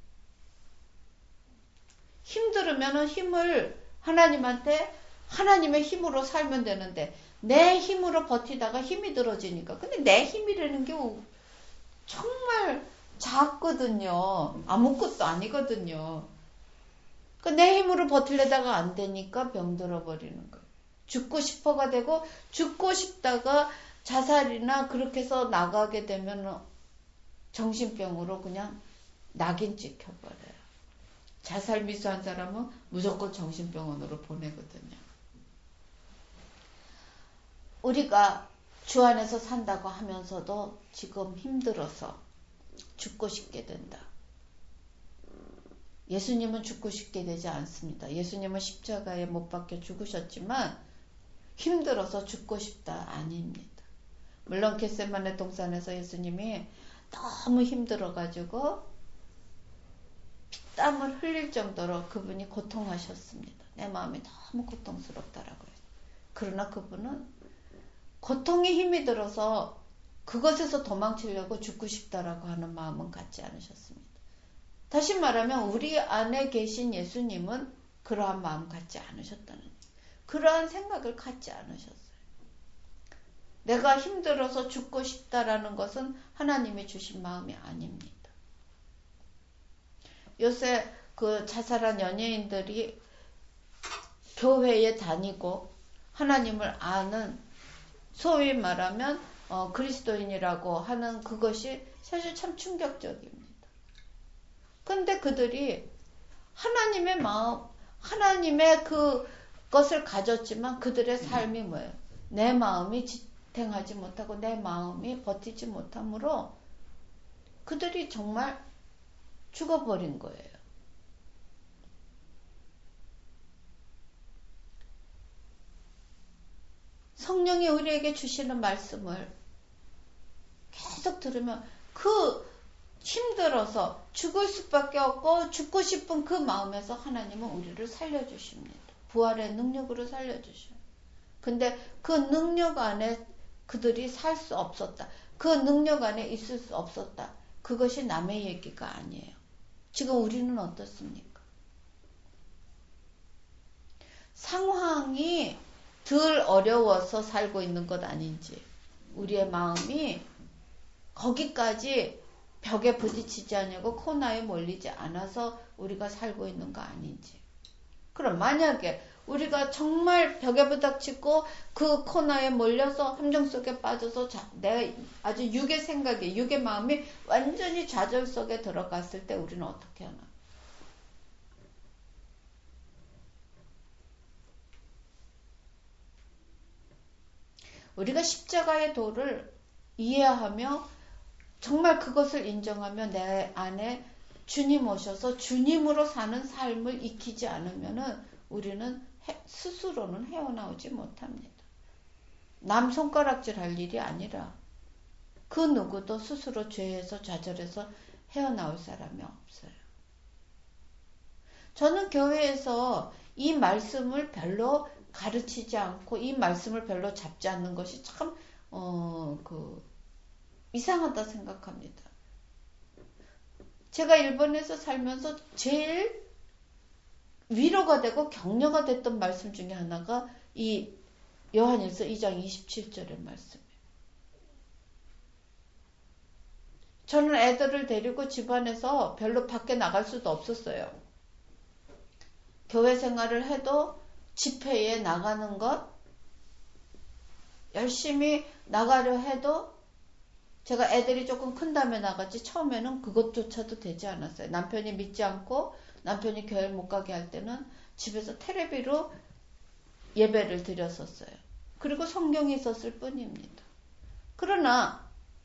S1: 힘들으면 힘을 하나님한테 하나님의 힘으로 살면 되는데 내 힘으로 버티다가 힘이 들어지니까 근데 내 힘이라는 게 정말 작거든요. 아무것도 아니거든요. 그러니까 내 힘으로 버틸려다가 안 되니까 병들어 버리는 거예요. 죽고 싶어가 되고 죽고 싶다가 자살이나 그렇게 해서 나가게 되면 정신병으로 그냥 낙인 찍혀버려요. 자살 미수한 사람은 무조건 정신병원으로 보내거든요. 우리가 주 안에서 산다고 하면서도 지금 힘들어서 죽고 싶게 된다. 예수님은 죽고 싶게 되지 않습니다. 예수님은 십자가에 못 박혀 죽으셨지만 힘들어서 죽고 싶다 아닙니다. 물론 겟세마네 동산에서 예수님이 너무 힘들어가지고 땀을 흘릴 정도로 그분이 고통하셨습니다. 내 마음이 너무 고통스럽다라고 해서. 그러나 그분은 고통에 힘이 들어서 그것에서 도망치려고 죽고 싶다라고 하는 마음은 갖지 않으셨습니다. 다시 말하면 우리 안에 계신 예수님은 그러한 마음 갖지 않으셨다는 거예요. 그러한 생각을 갖지 않으셨어요. 내가 힘들어서 죽고 싶다라는 것은 하나님이 주신 마음이 아닙니다. 요새 그 자살한 연예인들이 교회에 다니고 하나님을 아는 소위 말하면 어, 그리스도인이라고 하는 그것이 사실 참 충격적입니다. 근데 그들이 하나님의 마음, 하나님의 그것을 가졌지만 그들의 삶이 뭐예요? 내 마음이 지탱하지 못하고 내 마음이 버티지 못하므로 그들이 정말 죽어버린 거예요. 성령이 우리에게 주시는 말씀을 계속 들으면 그 힘들어서 죽을 수밖에 없고 죽고 싶은 그 마음에서 하나님은 우리를 살려주십니다. 부활의 능력으로 살려주셔요. 근데 그 능력 안에 그들이 살 수 없었다. 그 능력 안에 있을 수 없었다. 그것이 남의 얘기가 아니에요. 지금 우리는 어떻습니까? 상황이 덜 어려워서 살고 있는 것 아닌지, 우리의 마음이 거기까지 벽에 부딪히지 않냐고 코너에 몰리지 않아서 우리가 살고 있는 거 아닌지. 그럼 만약에 우리가 정말 벽에 부닥치고 그 코너에 몰려서 함정 속에 빠져서 자, 내 아주 육의 생각에 육의 마음이 완전히 좌절 속에 들어갔을 때 우리는 어떻게 하나? 우리가 십자가의 도를 이해하며 정말 그것을 인정하며 내 안에 주님 오셔서 주님으로 사는 삶을 익히지 않으면은 우리는 해, 스스로는 헤어나오지 못합니다. 남 손가락질 할 일이 아니라 그 누구도 스스로 죄에서 좌절해서 헤어나올 사람이 없어요. 저는 교회에서 이 말씀을 별로 가르치지 않고 이 말씀을 별로 잡지 않는 것이 참 어, 그 이상하다 생각합니다. 제가 일본에서 살면서 제일 위로가 되고 격려가 됐던 말씀 중에 하나가 이 요한일서 이 장 이십칠 절의 말씀이에요. 저는 애들을 데리고 집안에서 별로 밖에 나갈 수도 없었어요. 교회 생활을 해도 집회에 나가는 것, 열심히 나가려 해도 제가 애들이 조금 큰 다음에 나갔지 처음에는 그것조차도 되지 않았어요. 남편이 믿지 않고 남편이 교회를 못 가게 할 때는 집에서 테레비로 예배를 드렸었어요. 그리고 성경이 있었을 뿐입니다. 그러나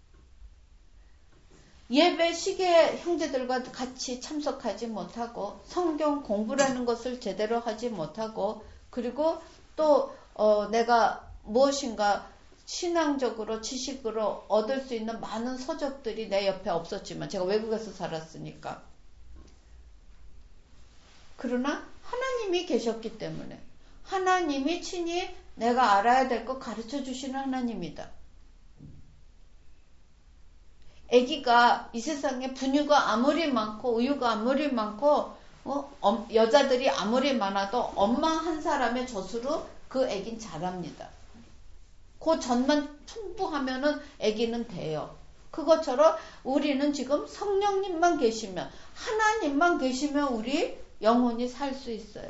S1: 예배 시기에 형제들과 같이 참석하지 못하고 성경 공부라는 것을 제대로 하지 못하고 그리고 또 어, 내가 무엇인가 신앙적으로 지식으로 얻을 수 있는 많은 서적들이 내 옆에 없었지만 제가 외국에서 살았으니까 그러나 하나님이 계셨기 때문에 하나님이 친히 내가 알아야 될 것 가르쳐 주시는 하나님이다. 아기가 이 세상에 분유가 아무리 많고 우유가 아무리 많고 어? 여자들이 아무리 많아도 엄마 한 사람의 젖으로 그 아기는 자랍니다. 그 젖만 풍부하면은 아기는 돼요. 그것처럼 우리는 지금 성령님만 계시면 하나님만 계시면 우리 영혼이 살 수 있어요.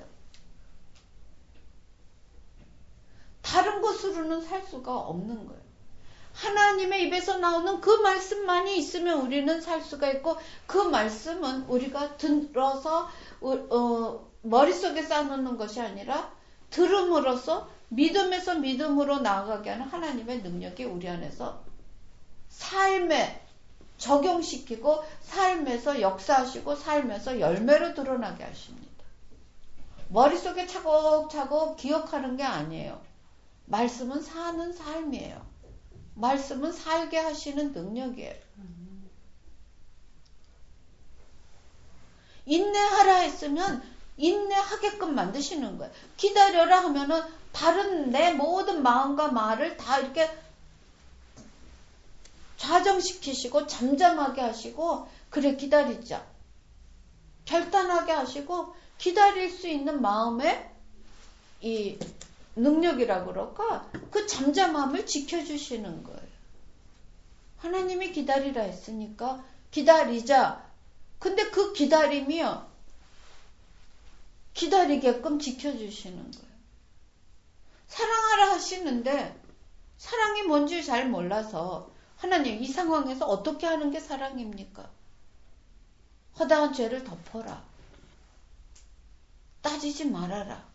S1: 다른 것으로는 살 수가 없는 거예요. 하나님의 입에서 나오는 그 말씀만이 있으면 우리는 살 수가 있고 그 말씀은 우리가 들어서 어, 머릿속에 쌓아놓는 것이 아니라 들음으로써 믿음에서 믿음으로 나아가게 하는 하나님의 능력이 우리 안에서 삶에 적용시키고 삶에서 역사하시고 삶에서 열매로 드러나게 하십니다. 머릿속에 차곡차곡 기억하는 게 아니에요. 말씀은 사는 삶이에요. 말씀은 살게 하시는 능력이에요. 인내하라 했으면 인내하게끔 만드시는 거예요. 기다려라 하면은 다른 내 모든 마음과 말을 다 이렇게 좌정시키시고 잠잠하게 하시고 그래 기다리자. 결단하게 하시고 기다릴 수 있는 마음의 이 능력이라고 그럴까? 그 잠잠함을 지켜주시는 거예요. 하나님이 기다리라 했으니까 기다리자. 근데 그 기다림이요. 기다리게끔 지켜주시는 거예요. 사랑하라 하시는데 사랑이 뭔지 잘 몰라서 하나님 이 상황에서 어떻게 하는 게 사랑입니까? 허다한 죄를 덮어라. 따지지 말아라.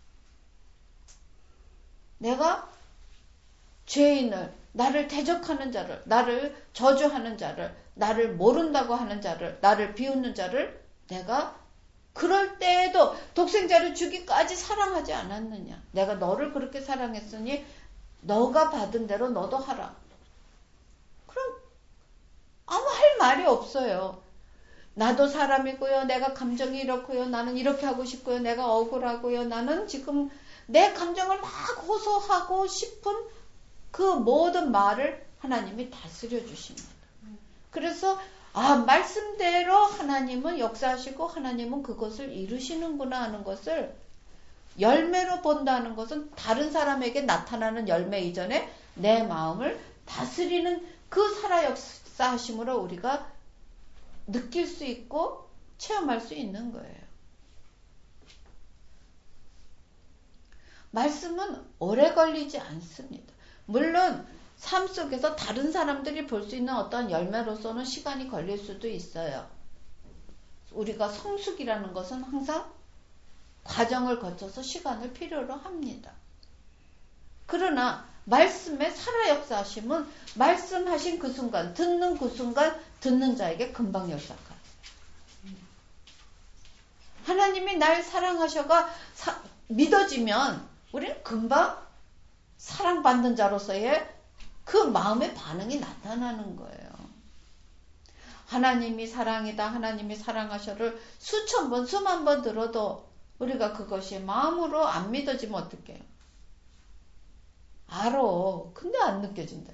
S1: 내가 죄인을, 나를 대적하는 자를, 나를 저주하는 자를, 나를 모른다고 하는 자를, 나를 비웃는 자를 내가 그럴 때에도 독생자를 주기까지 사랑하지 않았느냐. 내가 너를 그렇게 사랑했으니 너가 받은 대로 너도 하라. 그럼 아무 할 말이 없어요. 나도 사람이고요. 내가 감정이 이렇고요. 나는 이렇게 하고 싶고요. 내가 억울하고요. 나는 지금 내 감정을 막 호소하고 싶은 그 모든 말을 하나님이 다스려 주십니다. 그래서 아, 말씀대로 하나님은 역사하시고 하나님은 그것을 이루시는구나 하는 것을 열매로 본다는 것은 다른 사람에게 나타나는 열매 이전에 내 마음을 다스리는 그 살아 역사하심으로 우리가 느낄 수 있고 체험할 수 있는 거예요. 말씀은 오래 걸리지 않습니다. 물론 삶 속에서 다른 사람들이 볼 수 있는 어떤 열매로서는 시간이 걸릴 수도 있어요. 우리가 성숙이라는 것은 항상 과정을 거쳐서 시간을 필요로 합니다. 그러나 말씀의 살아 역사하심은 말씀하신 그 순간, 듣는 그 순간 듣는 자에게 금방 역사하세요. 하나님이 날 사랑하셔가 사, 믿어지면 우리는 금방 사랑받는 자로서의 그 마음의 반응이 나타나는 거예요. 하나님이 사랑이다, 하나님이 사랑하셔를 수천 번, 수만 번 들어도 우리가 그것이 마음으로 안 믿어지면 어떡해요? 알아. 근데 안 느껴진다.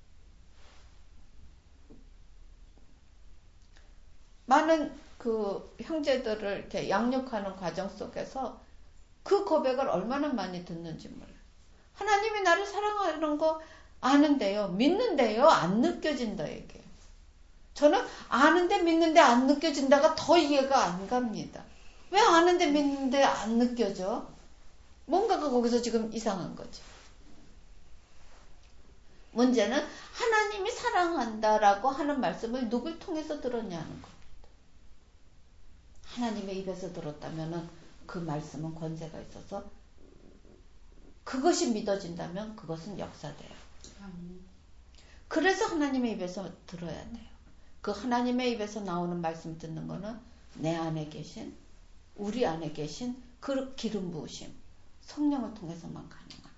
S1: 많은 그 형제들을 이렇게 양육하는 과정 속에서 그 고백을 얼마나 많이 듣는지 몰라요. 하나님이 나를 사랑하는 거 아는데요. 믿는데요. 안 느껴진다 이게. 저는 아는데 믿는데 안 느껴진다가 더 이해가 안 갑니다. 왜 아는데 믿는데 안 느껴져? 뭔가가 거기서 지금 이상한 거죠. 문제는 하나님이 사랑한다라고 하는 말씀을 누굴 통해서 들었냐는 겁니다. 하나님의 입에서 들었다면 그 말씀은 권세가 있어서 그것이 믿어진다면 그것은 역사돼요. 그래서 하나님의 입에서 들어야 돼요. 그 하나님의 입에서 나오는 말씀 듣는 거는 내 안에 계신, 우리 안에 계신 그 기름 부으심, 성령을 통해서만 가능합니다.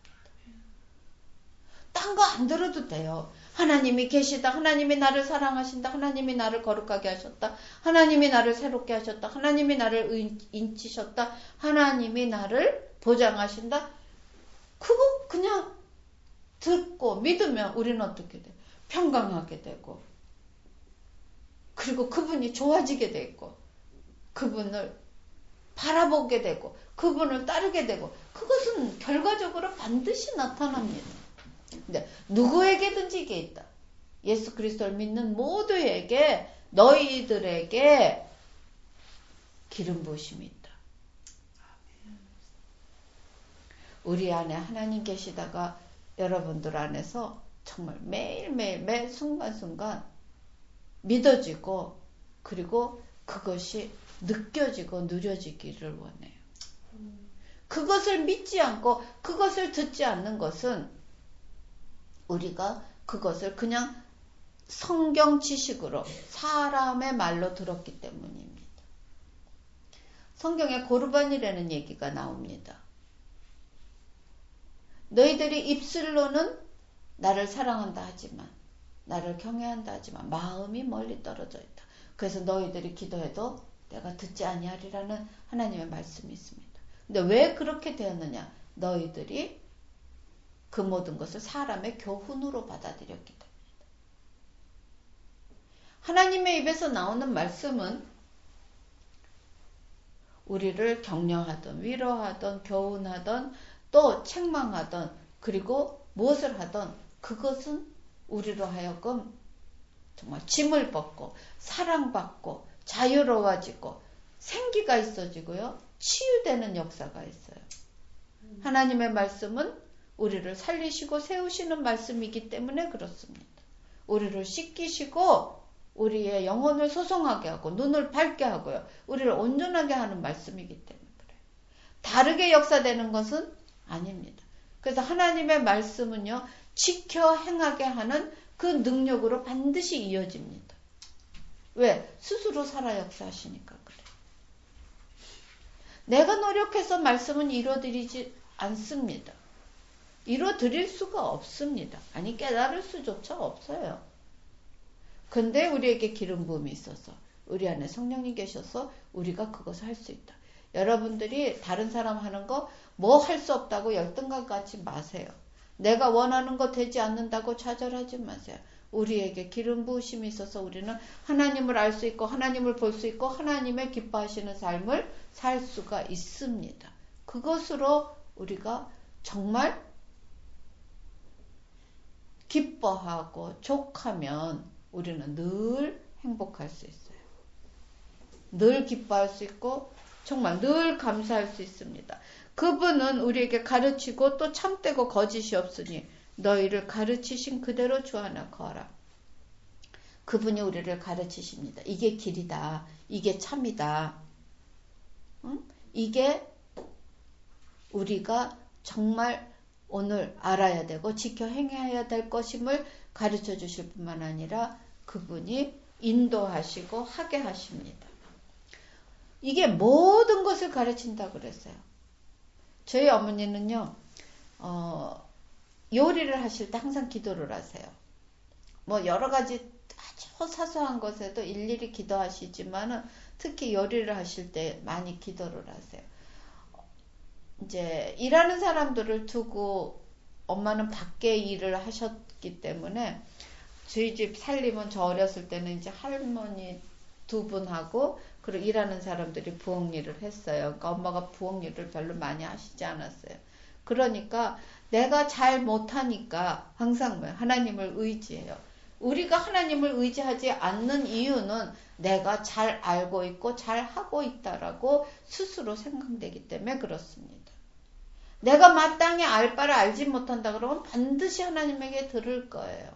S1: 딴 거 안 들어도 돼요. 하나님이 계시다. 하나님이 나를 사랑하신다. 하나님이 나를 거룩하게 하셨다. 하나님이 나를 새롭게 하셨다. 하나님이 나를 인치셨다. 하나님이 나를 보장하신다. 그거 그냥 듣고 믿으면 우리는 어떻게 돼요? 평강하게 되고 그리고 그분이 좋아지게 되고 그분을 바라보게 되고 그분을 따르게 되고 그것은 결과적으로 반드시 나타납니다. 근데 누구에게든지 이게 있다. 예수 그리스도를 믿는 모두에게 너희들에게 기름 부으심이 있다. 우리 안에 하나님 계시다가 여러분들 안에서 정말 매일매일 매 순간순간 믿어지고 그리고 그것이 느껴지고 누려지기를 원해요. 그것을 믿지 않고 그것을 듣지 않는 것은 우리가 그것을 그냥 성경 지식으로 사람의 말로 들었기 때문입니다. 성경에 고르반이라는 얘기가 나옵니다. 너희들이 입술로는 나를 사랑한다 하지만 나를 경외한다 하지만 마음이 멀리 떨어져 있다. 그래서 너희들이 기도해도 내가 듣지 아니하리라는 하나님의 말씀이 있습니다. 근데 왜 그렇게 되었느냐? 너희들이 그 모든 것을 사람의 교훈으로 받아들였기 때문이다. 하나님의 입에서 나오는 말씀은 우리를 격려하던, 위로하던, 교훈하던, 또 책망하던, 그리고 무엇을 하던 그것은 우리로 하여금 정말 짐을 벗고 사랑받고 자유로워지고 생기가 있어지고요. 치유되는 역사가 있어요. 하나님의 말씀은 우리를 살리시고 세우시는 말씀이기 때문에 그렇습니다. 우리를 씻기시고 우리의 영혼을 소송하게 하고 눈을 밝게 하고요. 우리를 온전하게 하는 말씀이기 때문에 그래요. 다르게 역사되는 것은 아닙니다. 그래서 하나님의 말씀은요. 지켜 행하게 하는 그 능력으로 반드시 이어집니다. 왜? 스스로 살아 역사하시니까 그래요. 내가 노력해서 말씀은 이루어드리지 않습니다. 이루어드릴 수가 없습니다. 아니 깨달을 수조차 없어요. 근데 우리에게 기름 부음이 있어서 우리 안에 성령님 계셔서 우리가 그것을 할 수 있다. 여러분들이 다른 사람 하는 거 뭐 할 수 없다고 열등감 갖지 마세요. 내가 원하는 거 되지 않는다고 좌절하지 마세요. 우리에게 기름 부으심이 있어서 우리는 하나님을 알 수 있고 하나님을 볼 수 있고 하나님의 기뻐하시는 삶을 살 수가 있습니다. 그것으로 우리가 정말 기뻐하고 족하면 우리는 늘 행복할 수 있어요. 늘 기뻐할 수 있고 정말 늘 감사할 수 있습니다. 그분은 우리에게 가르치고 또 참되고 거짓이 없으니 너희를 가르치신 그대로 주 안에 거하라. 그분이 우리를 가르치십니다. 이게 길이다. 이게 참이다. 응? 이게 우리가 정말 오늘 알아야 되고 지켜 행해야 될 것임을 가르쳐 주실 뿐만 아니라 그분이 인도하시고 하게 하십니다. 이게 모든 것을 가르친다고 그랬어요. 저희 어머니는요. 어, 요리를 하실 때 항상 기도를 하세요. 뭐 여러 가지 아주 사소한 것에도 일일이 기도하시지만은 특히 요리를 하실 때 많이 기도를 하세요. 이제 일하는 사람들을 두고 엄마는 밖에 일을 하셨기 때문에 저희 집 살림은 저 어렸을 때는 이제 할머니 두 분하고 그리고 일하는 사람들이 부엌 일을 했어요. 그러니까 엄마가 부엌 일을 별로 많이 하시지 않았어요. 그러니까 내가 잘 못하니까 항상 하나님을 의지해요. 우리가 하나님을 의지하지 않는 이유는 내가 잘 알고 있고 잘 하고 있다라고 스스로 생각되기 때문에 그렇습니다. 내가 마땅히 알 바를 알지 못한다 그러면 반드시 하나님에게 들을 거예요.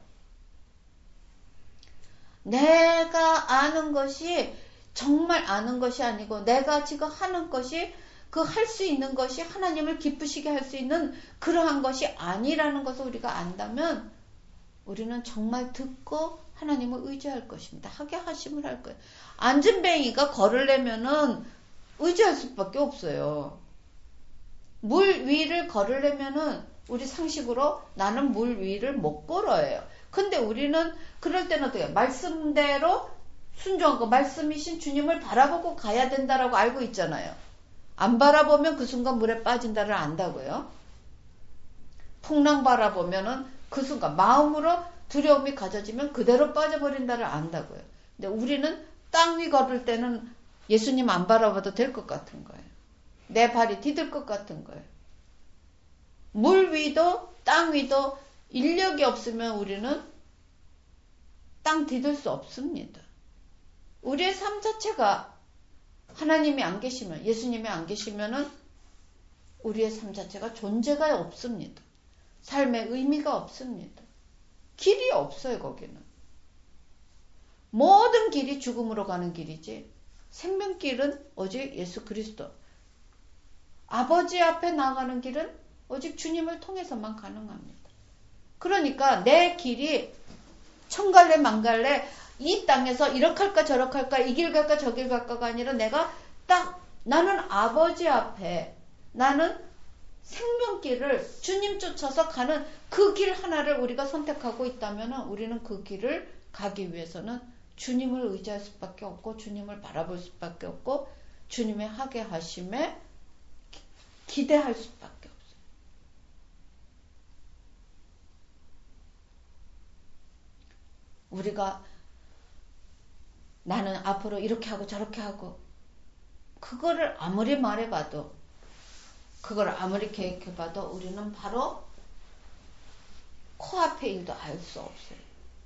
S1: 내가 아는 것이 정말 아는 것이 아니고 내가 지금 하는 것이 그 할 수 있는 것이 하나님을 기쁘시게 할 수 있는 그러한 것이 아니라는 것을 우리가 안다면 우리는 정말 듣고 하나님을 의지할 것입니다. 하게 하심을 할 거예요. 안전뱅이가 걸으려면은 의지할 수밖에 없어요. 물 위를 걸으려면은 우리 상식으로 나는 물 위를 못 걸어요. 근데 우리는 그럴 때는 어떻게 말씀대로 순종하고 말씀이신 주님을 바라보고 가야 된다라고 알고 있잖아요. 안 바라보면 그 순간 물에 빠진다를 안다고요. 풍랑 바라보면은 그 순간 마음으로 두려움이 가져지면 그대로 빠져버린다를 안다고요. 근데 우리는 땅 위 걸을 때는 예수님 안 바라봐도 될 것 같은 거예요. 내 발이 디딜 것 같은 거예요. 물 위도 땅 위도 인력이 없으면 우리는 땅 디딜 수 없습니다. 우리의 삶 자체가 하나님이 안 계시면, 예수님이 안 계시면은 우리의 삶 자체가 존재가 없습니다. 삶의 의미가 없습니다. 길이 없어요, 거기는. 모든 길이 죽음으로 가는 길이지 생명길은 오직 예수 그리스도. 아버지 앞에 나가는 길은 오직 주님을 통해서만 가능합니다. 그러니까 내 길이 천갈래 만갈래 이 땅에서 이렇게 할까 저렇게 할까 이 길 갈까 저 길 갈까가 아니라 내가 딱 나는 아버지 앞에 나는 생명길을 주님 쫓아서 가는 그 길 하나를 우리가 선택하고 있다면 우리는 그 길을 가기 위해서는 주님을 의지할 수밖에 없고 주님을 바라볼 수밖에 없고 주님의 하게 하심에 기대할 수밖에 없어요. 우리가 나는 앞으로 이렇게 하고 저렇게 하고 그거를 아무리 말해봐도 그걸 아무리 계획해봐도 우리는 바로 코앞의 일도 알 수 없어요.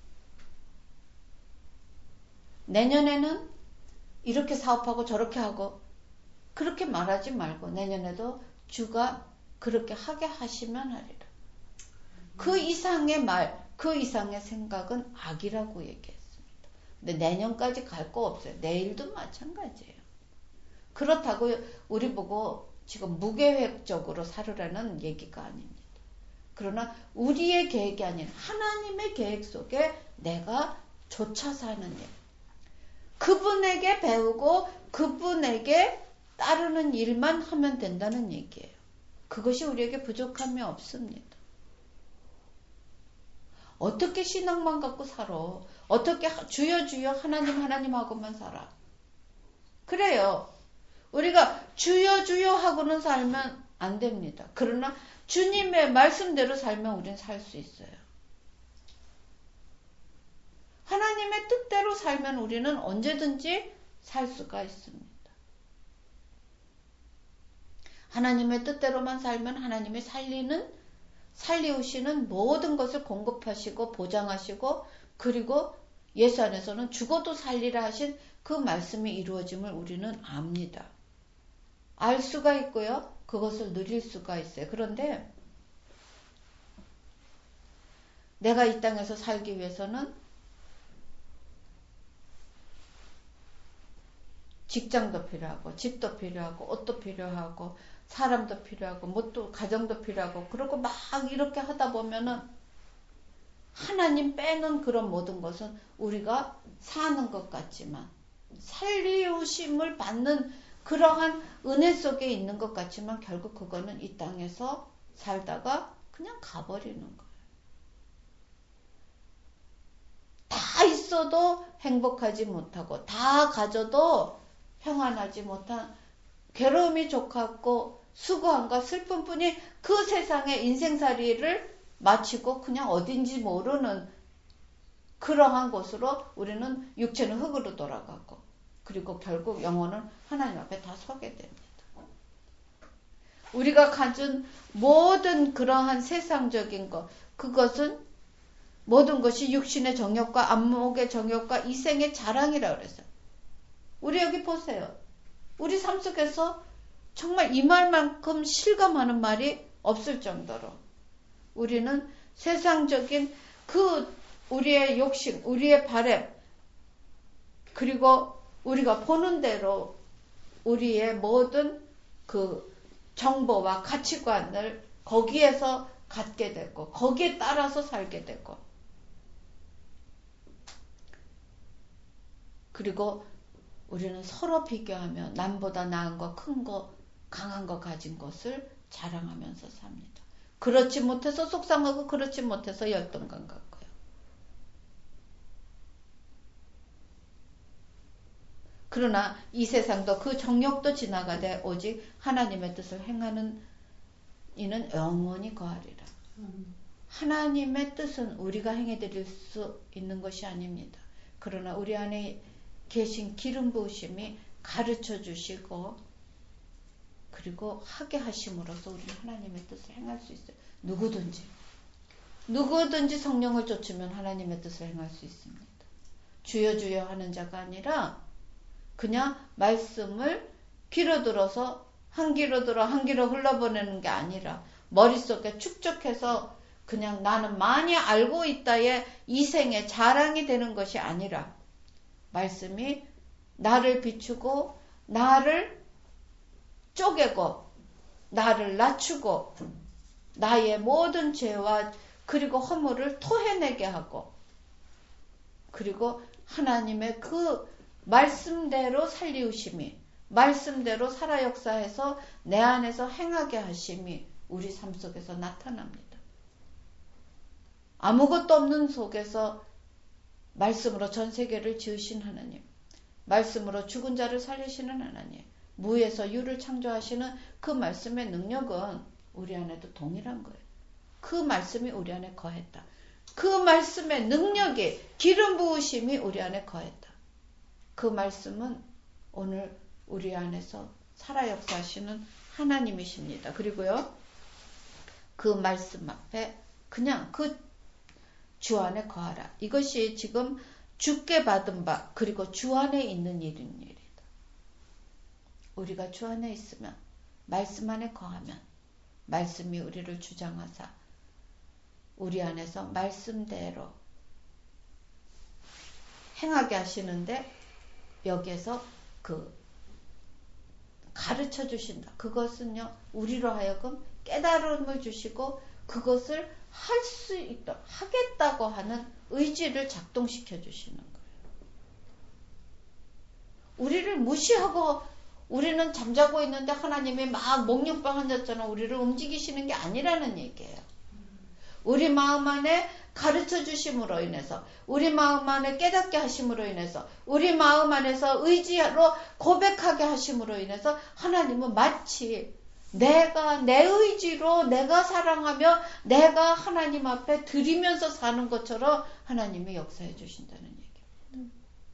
S1: 내년에는 이렇게 사업하고 저렇게 하고 그렇게 말하지 말고 내년에도 주가 그렇게 하게 하시면 하리라. 그 이상의 말, 그 이상의 생각은 악이라고 얘기했습니다. 근데 내년까지 갈 거 없어요. 내일도 마찬가지예요. 그렇다고 우리 보고 지금 무계획적으로 살으라는 얘기가 아닙니다. 그러나 우리의 계획이 아닌 하나님의 계획 속에 내가 좇아 사는 일. 그분에게 배우고 그분에게 따르는 일만 하면 된다는 얘기예요. 그것이 우리에게 부족함이 없습니다. 어떻게 신앙만 갖고 살아? 어떻게 주여 주여 하나님 하나님 하고만 살아? 그래요. 우리가 주여 주여 하고는 살면 안 됩니다. 그러나 주님의 말씀대로 살면 우리는 살 수 있어요. 하나님의 뜻대로 살면 우리는 언제든지 살 수가 있습니다. 하나님의 뜻대로만 살면 하나님이 살리는, 살리우시는 모든 것을 공급하시고 보장하시고 그리고 예수 안에서는 죽어도 살리라 하신 그 말씀이 이루어짐을 우리는 압니다. 알 수가 있고요. 그것을 누릴 수가 있어요. 그런데 내가 이 땅에서 살기 위해서는 직장도 필요하고 집도 필요하고 옷도 필요하고 사람도 필요하고 뭐 또 가정도 필요하고 그러고 막 이렇게 하다 보면은 하나님 빼는 그런 모든 것은 우리가 사는 것 같지만 살리우심을 받는 그러한 은혜 속에 있는 것 같지만 결국 그거는 이 땅에서 살다가 그냥 가버리는 거예요. 다 있어도 행복하지 못하고 다 가져도 평안하지 못한 괴로움이 족하고 수고함과 슬픔뿐이 그 세상의 인생살이를 마치고 그냥 어딘지 모르는 그러한 곳으로 우리는 육체는 흙으로 돌아가고 그리고 결국 영혼은 하나님 앞에 다 서게 됩니다. 우리가 가진 모든 그러한 세상적인 것, 그것은 모든 것이 육신의 정욕과 안목의 정욕과 이생의 자랑이라고 그랬어요. 우리 여기 보세요. 우리 삶 속에서 정말 이 말만큼 실감하는 말이 없을 정도로 우리는 세상적인 그 우리의 욕심, 우리의 바램, 그리고 우리가 보는 대로 우리의 모든 그 정보와 가치관을 거기에서 갖게 되고 거기에 따라서 살게 되고 그리고 우리는 서로 비교하며 남보다 나은 거, 큰 거, 강한 거 가진 것을 자랑하면서 삽니다. 그렇지 못해서 속상하고 그렇지 못해서 열등감 갖고요. 그러나 이 세상도 그 정욕도 지나가되 오직 하나님의 뜻을 행하는 이는 영원히 거하리라. 음. 하나님의 뜻은 우리가 행해드릴 수 있는 것이 아닙니다. 그러나 우리 안에 계신 기름 부으심이 가르쳐 주시고 그리고 하게 하심으로써 우리는 하나님의 뜻을 행할 수 있어요. 누구든지 누구든지 성령을 쫓으면 하나님의 뜻을 행할 수 있습니다. 주여 주여 하는 자가 아니라 그냥 말씀을 귀로 들어서 한 귀로 들어 한 귀로 흘러보내는 게 아니라 머릿속에 축적해서 그냥 나는 많이 알고 있다의 이생의 자랑이 되는 것이 아니라 말씀이 나를 비추고 나를 쪼개고 나를 낮추고 나의 모든 죄와 그리고 허물을 토해내게 하고 그리고 하나님의 그 말씀대로 살리우심이 말씀대로 살아 역사해서 내 안에서 행하게 하심이 우리 삶 속에서 나타납니다. 아무것도 없는 속에서 말씀으로 전 세계를 지으신 하나님, 말씀으로 죽은 자를 살리시는 하나님, 무에서 유를 창조하시는 그 말씀의 능력은 우리 안에도 동일한 거예요. 그 말씀이 우리 안에 거했다. 그 말씀의 능력이, 기름 부으심이 우리 안에 거했다. 그 말씀은 오늘 우리 안에서 살아 역사하시는 하나님이십니다. 그리고요, 그 말씀 앞에 그냥 그 주 안에 거하라. 이것이 지금 주께 받은 바, 그리고 주 안에 있는 일인 일이다. 우리가 주 안에 있으면, 말씀 안에 거하면 말씀이 우리를 주장하사 우리 안에서 말씀대로 행하게 하시는데, 여기에서 그 가르쳐 주신다. 그것은요, 우리로 하여금 깨달음을 주시고 그것을 할 수 있다, 하겠다고 하는 의지를 작동시켜 주시는 거예요. 우리를 무시하고 우리는 잠자고 있는데 하나님이 막 목련병 환자처럼 우리를 움직이시는 게 아니라는 얘기예요. 우리 마음 안에 가르쳐 주심으로 인해서, 우리 마음 안에 깨닫게 하심으로 인해서, 우리 마음 안에서 의지로 고백하게 하심으로 인해서 하나님은 마치 내가 내 의지로 내가 사랑하며 내가 하나님 앞에 드리면서 사는 것처럼 하나님이 역사해 주신다는 얘기입니다.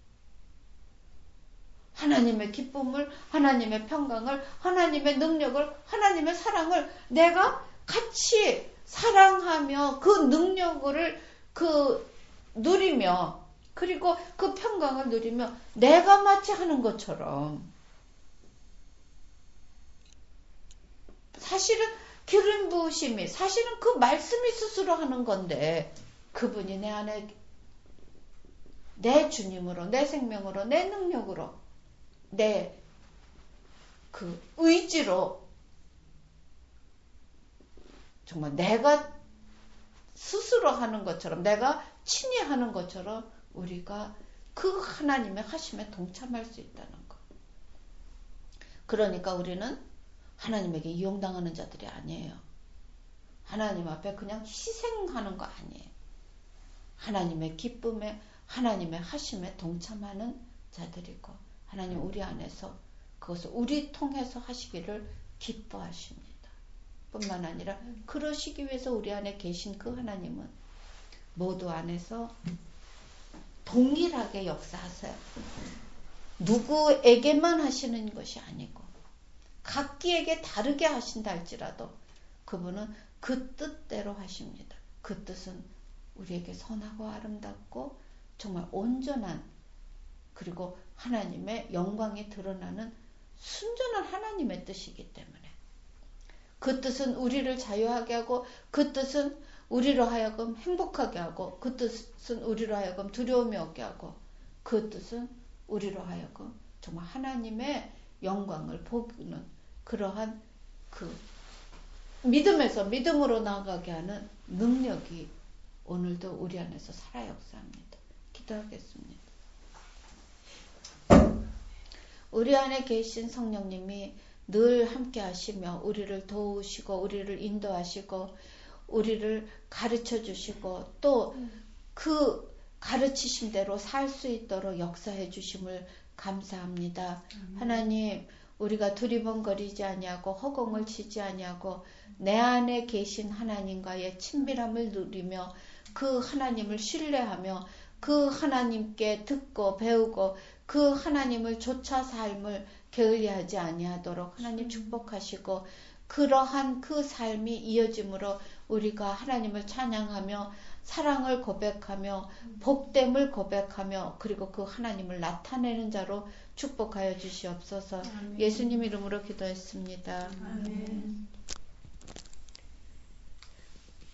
S1: 하나님의 기쁨을, 하나님의 평강을, 하나님의 능력을, 하나님의 사랑을 내가 같이 사랑하며 그 능력을 그 누리며, 그리고 그 평강을 누리며 내가 마치 하는 것처럼, 사실은 기름 부으심이, 사실은 그 말씀이 스스로 하는 건데, 그분이 내 안에 내 주님으로, 내 생명으로, 내 능력으로, 내 그 의지로 정말 내가 스스로 하는 것처럼, 내가 친히 하는 것처럼 우리가 그 하나님의 하심에 동참할 수 있다는 것. 그러니까 우리는 하나님에게 이용당하는 자들이 아니에요. 하나님 앞에 그냥 희생하는 거 아니에요. 하나님의 기쁨에, 하나님의 하심에 동참하는 자들이고, 하나님 우리 안에서 그것을 우리 통해서 하시기를 기뻐하십니다. 뿐만 아니라 그러시기 위해서 우리 안에 계신 그 하나님은 모두 안에서 동일하게 역사하세요. 누구에게만 하시는 것이 아니고 각기에게 다르게 하신다 할지라도 그분은 그 뜻대로 하십니다. 그 뜻은 우리에게 선하고 아름답고 정말 온전한, 그리고 하나님의 영광이 드러나는 순전한 하나님의 뜻이기 때문에, 그 뜻은 우리를 자유하게 하고, 그 뜻은 우리로 하여금 행복하게 하고, 그 뜻은 우리로 하여금 두려움이 없게 하고, 그 뜻은 우리로 하여금 정말 하나님의 영광을 보는 그러한 그 믿음에서 믿음으로 나아가게 하는 능력이 오늘도 우리 안에서 살아 역사합니다. 기도하겠습니다. 우리 안에 계신 성령님이 늘 함께 하시며 우리를 도우시고 우리를 인도하시고 우리를 가르쳐 주시고 또 그 가르치신 대로 살 수 있도록 역사해 주심을 감사합니다. 음. 하나님, 우리가 두리번거리지 아니하고 허공을 치지 아니하고 내 안에 계신 하나님과의 친밀함을 누리며 그 하나님을 신뢰하며 그 하나님께 듣고 배우고 그 하나님을 좇아 삶을 게을리하지 아니하도록 하나님 축복하시고, 그러한 그 삶이 이어짐으로 우리가 하나님을 찬양하며 사랑을 고백하며 복됨을 고백하며 그리고 그 하나님을 나타내는 자로 축복하여 주시옵소서. 아멘. 예수님 이름으로 기도했습니다. 아멘.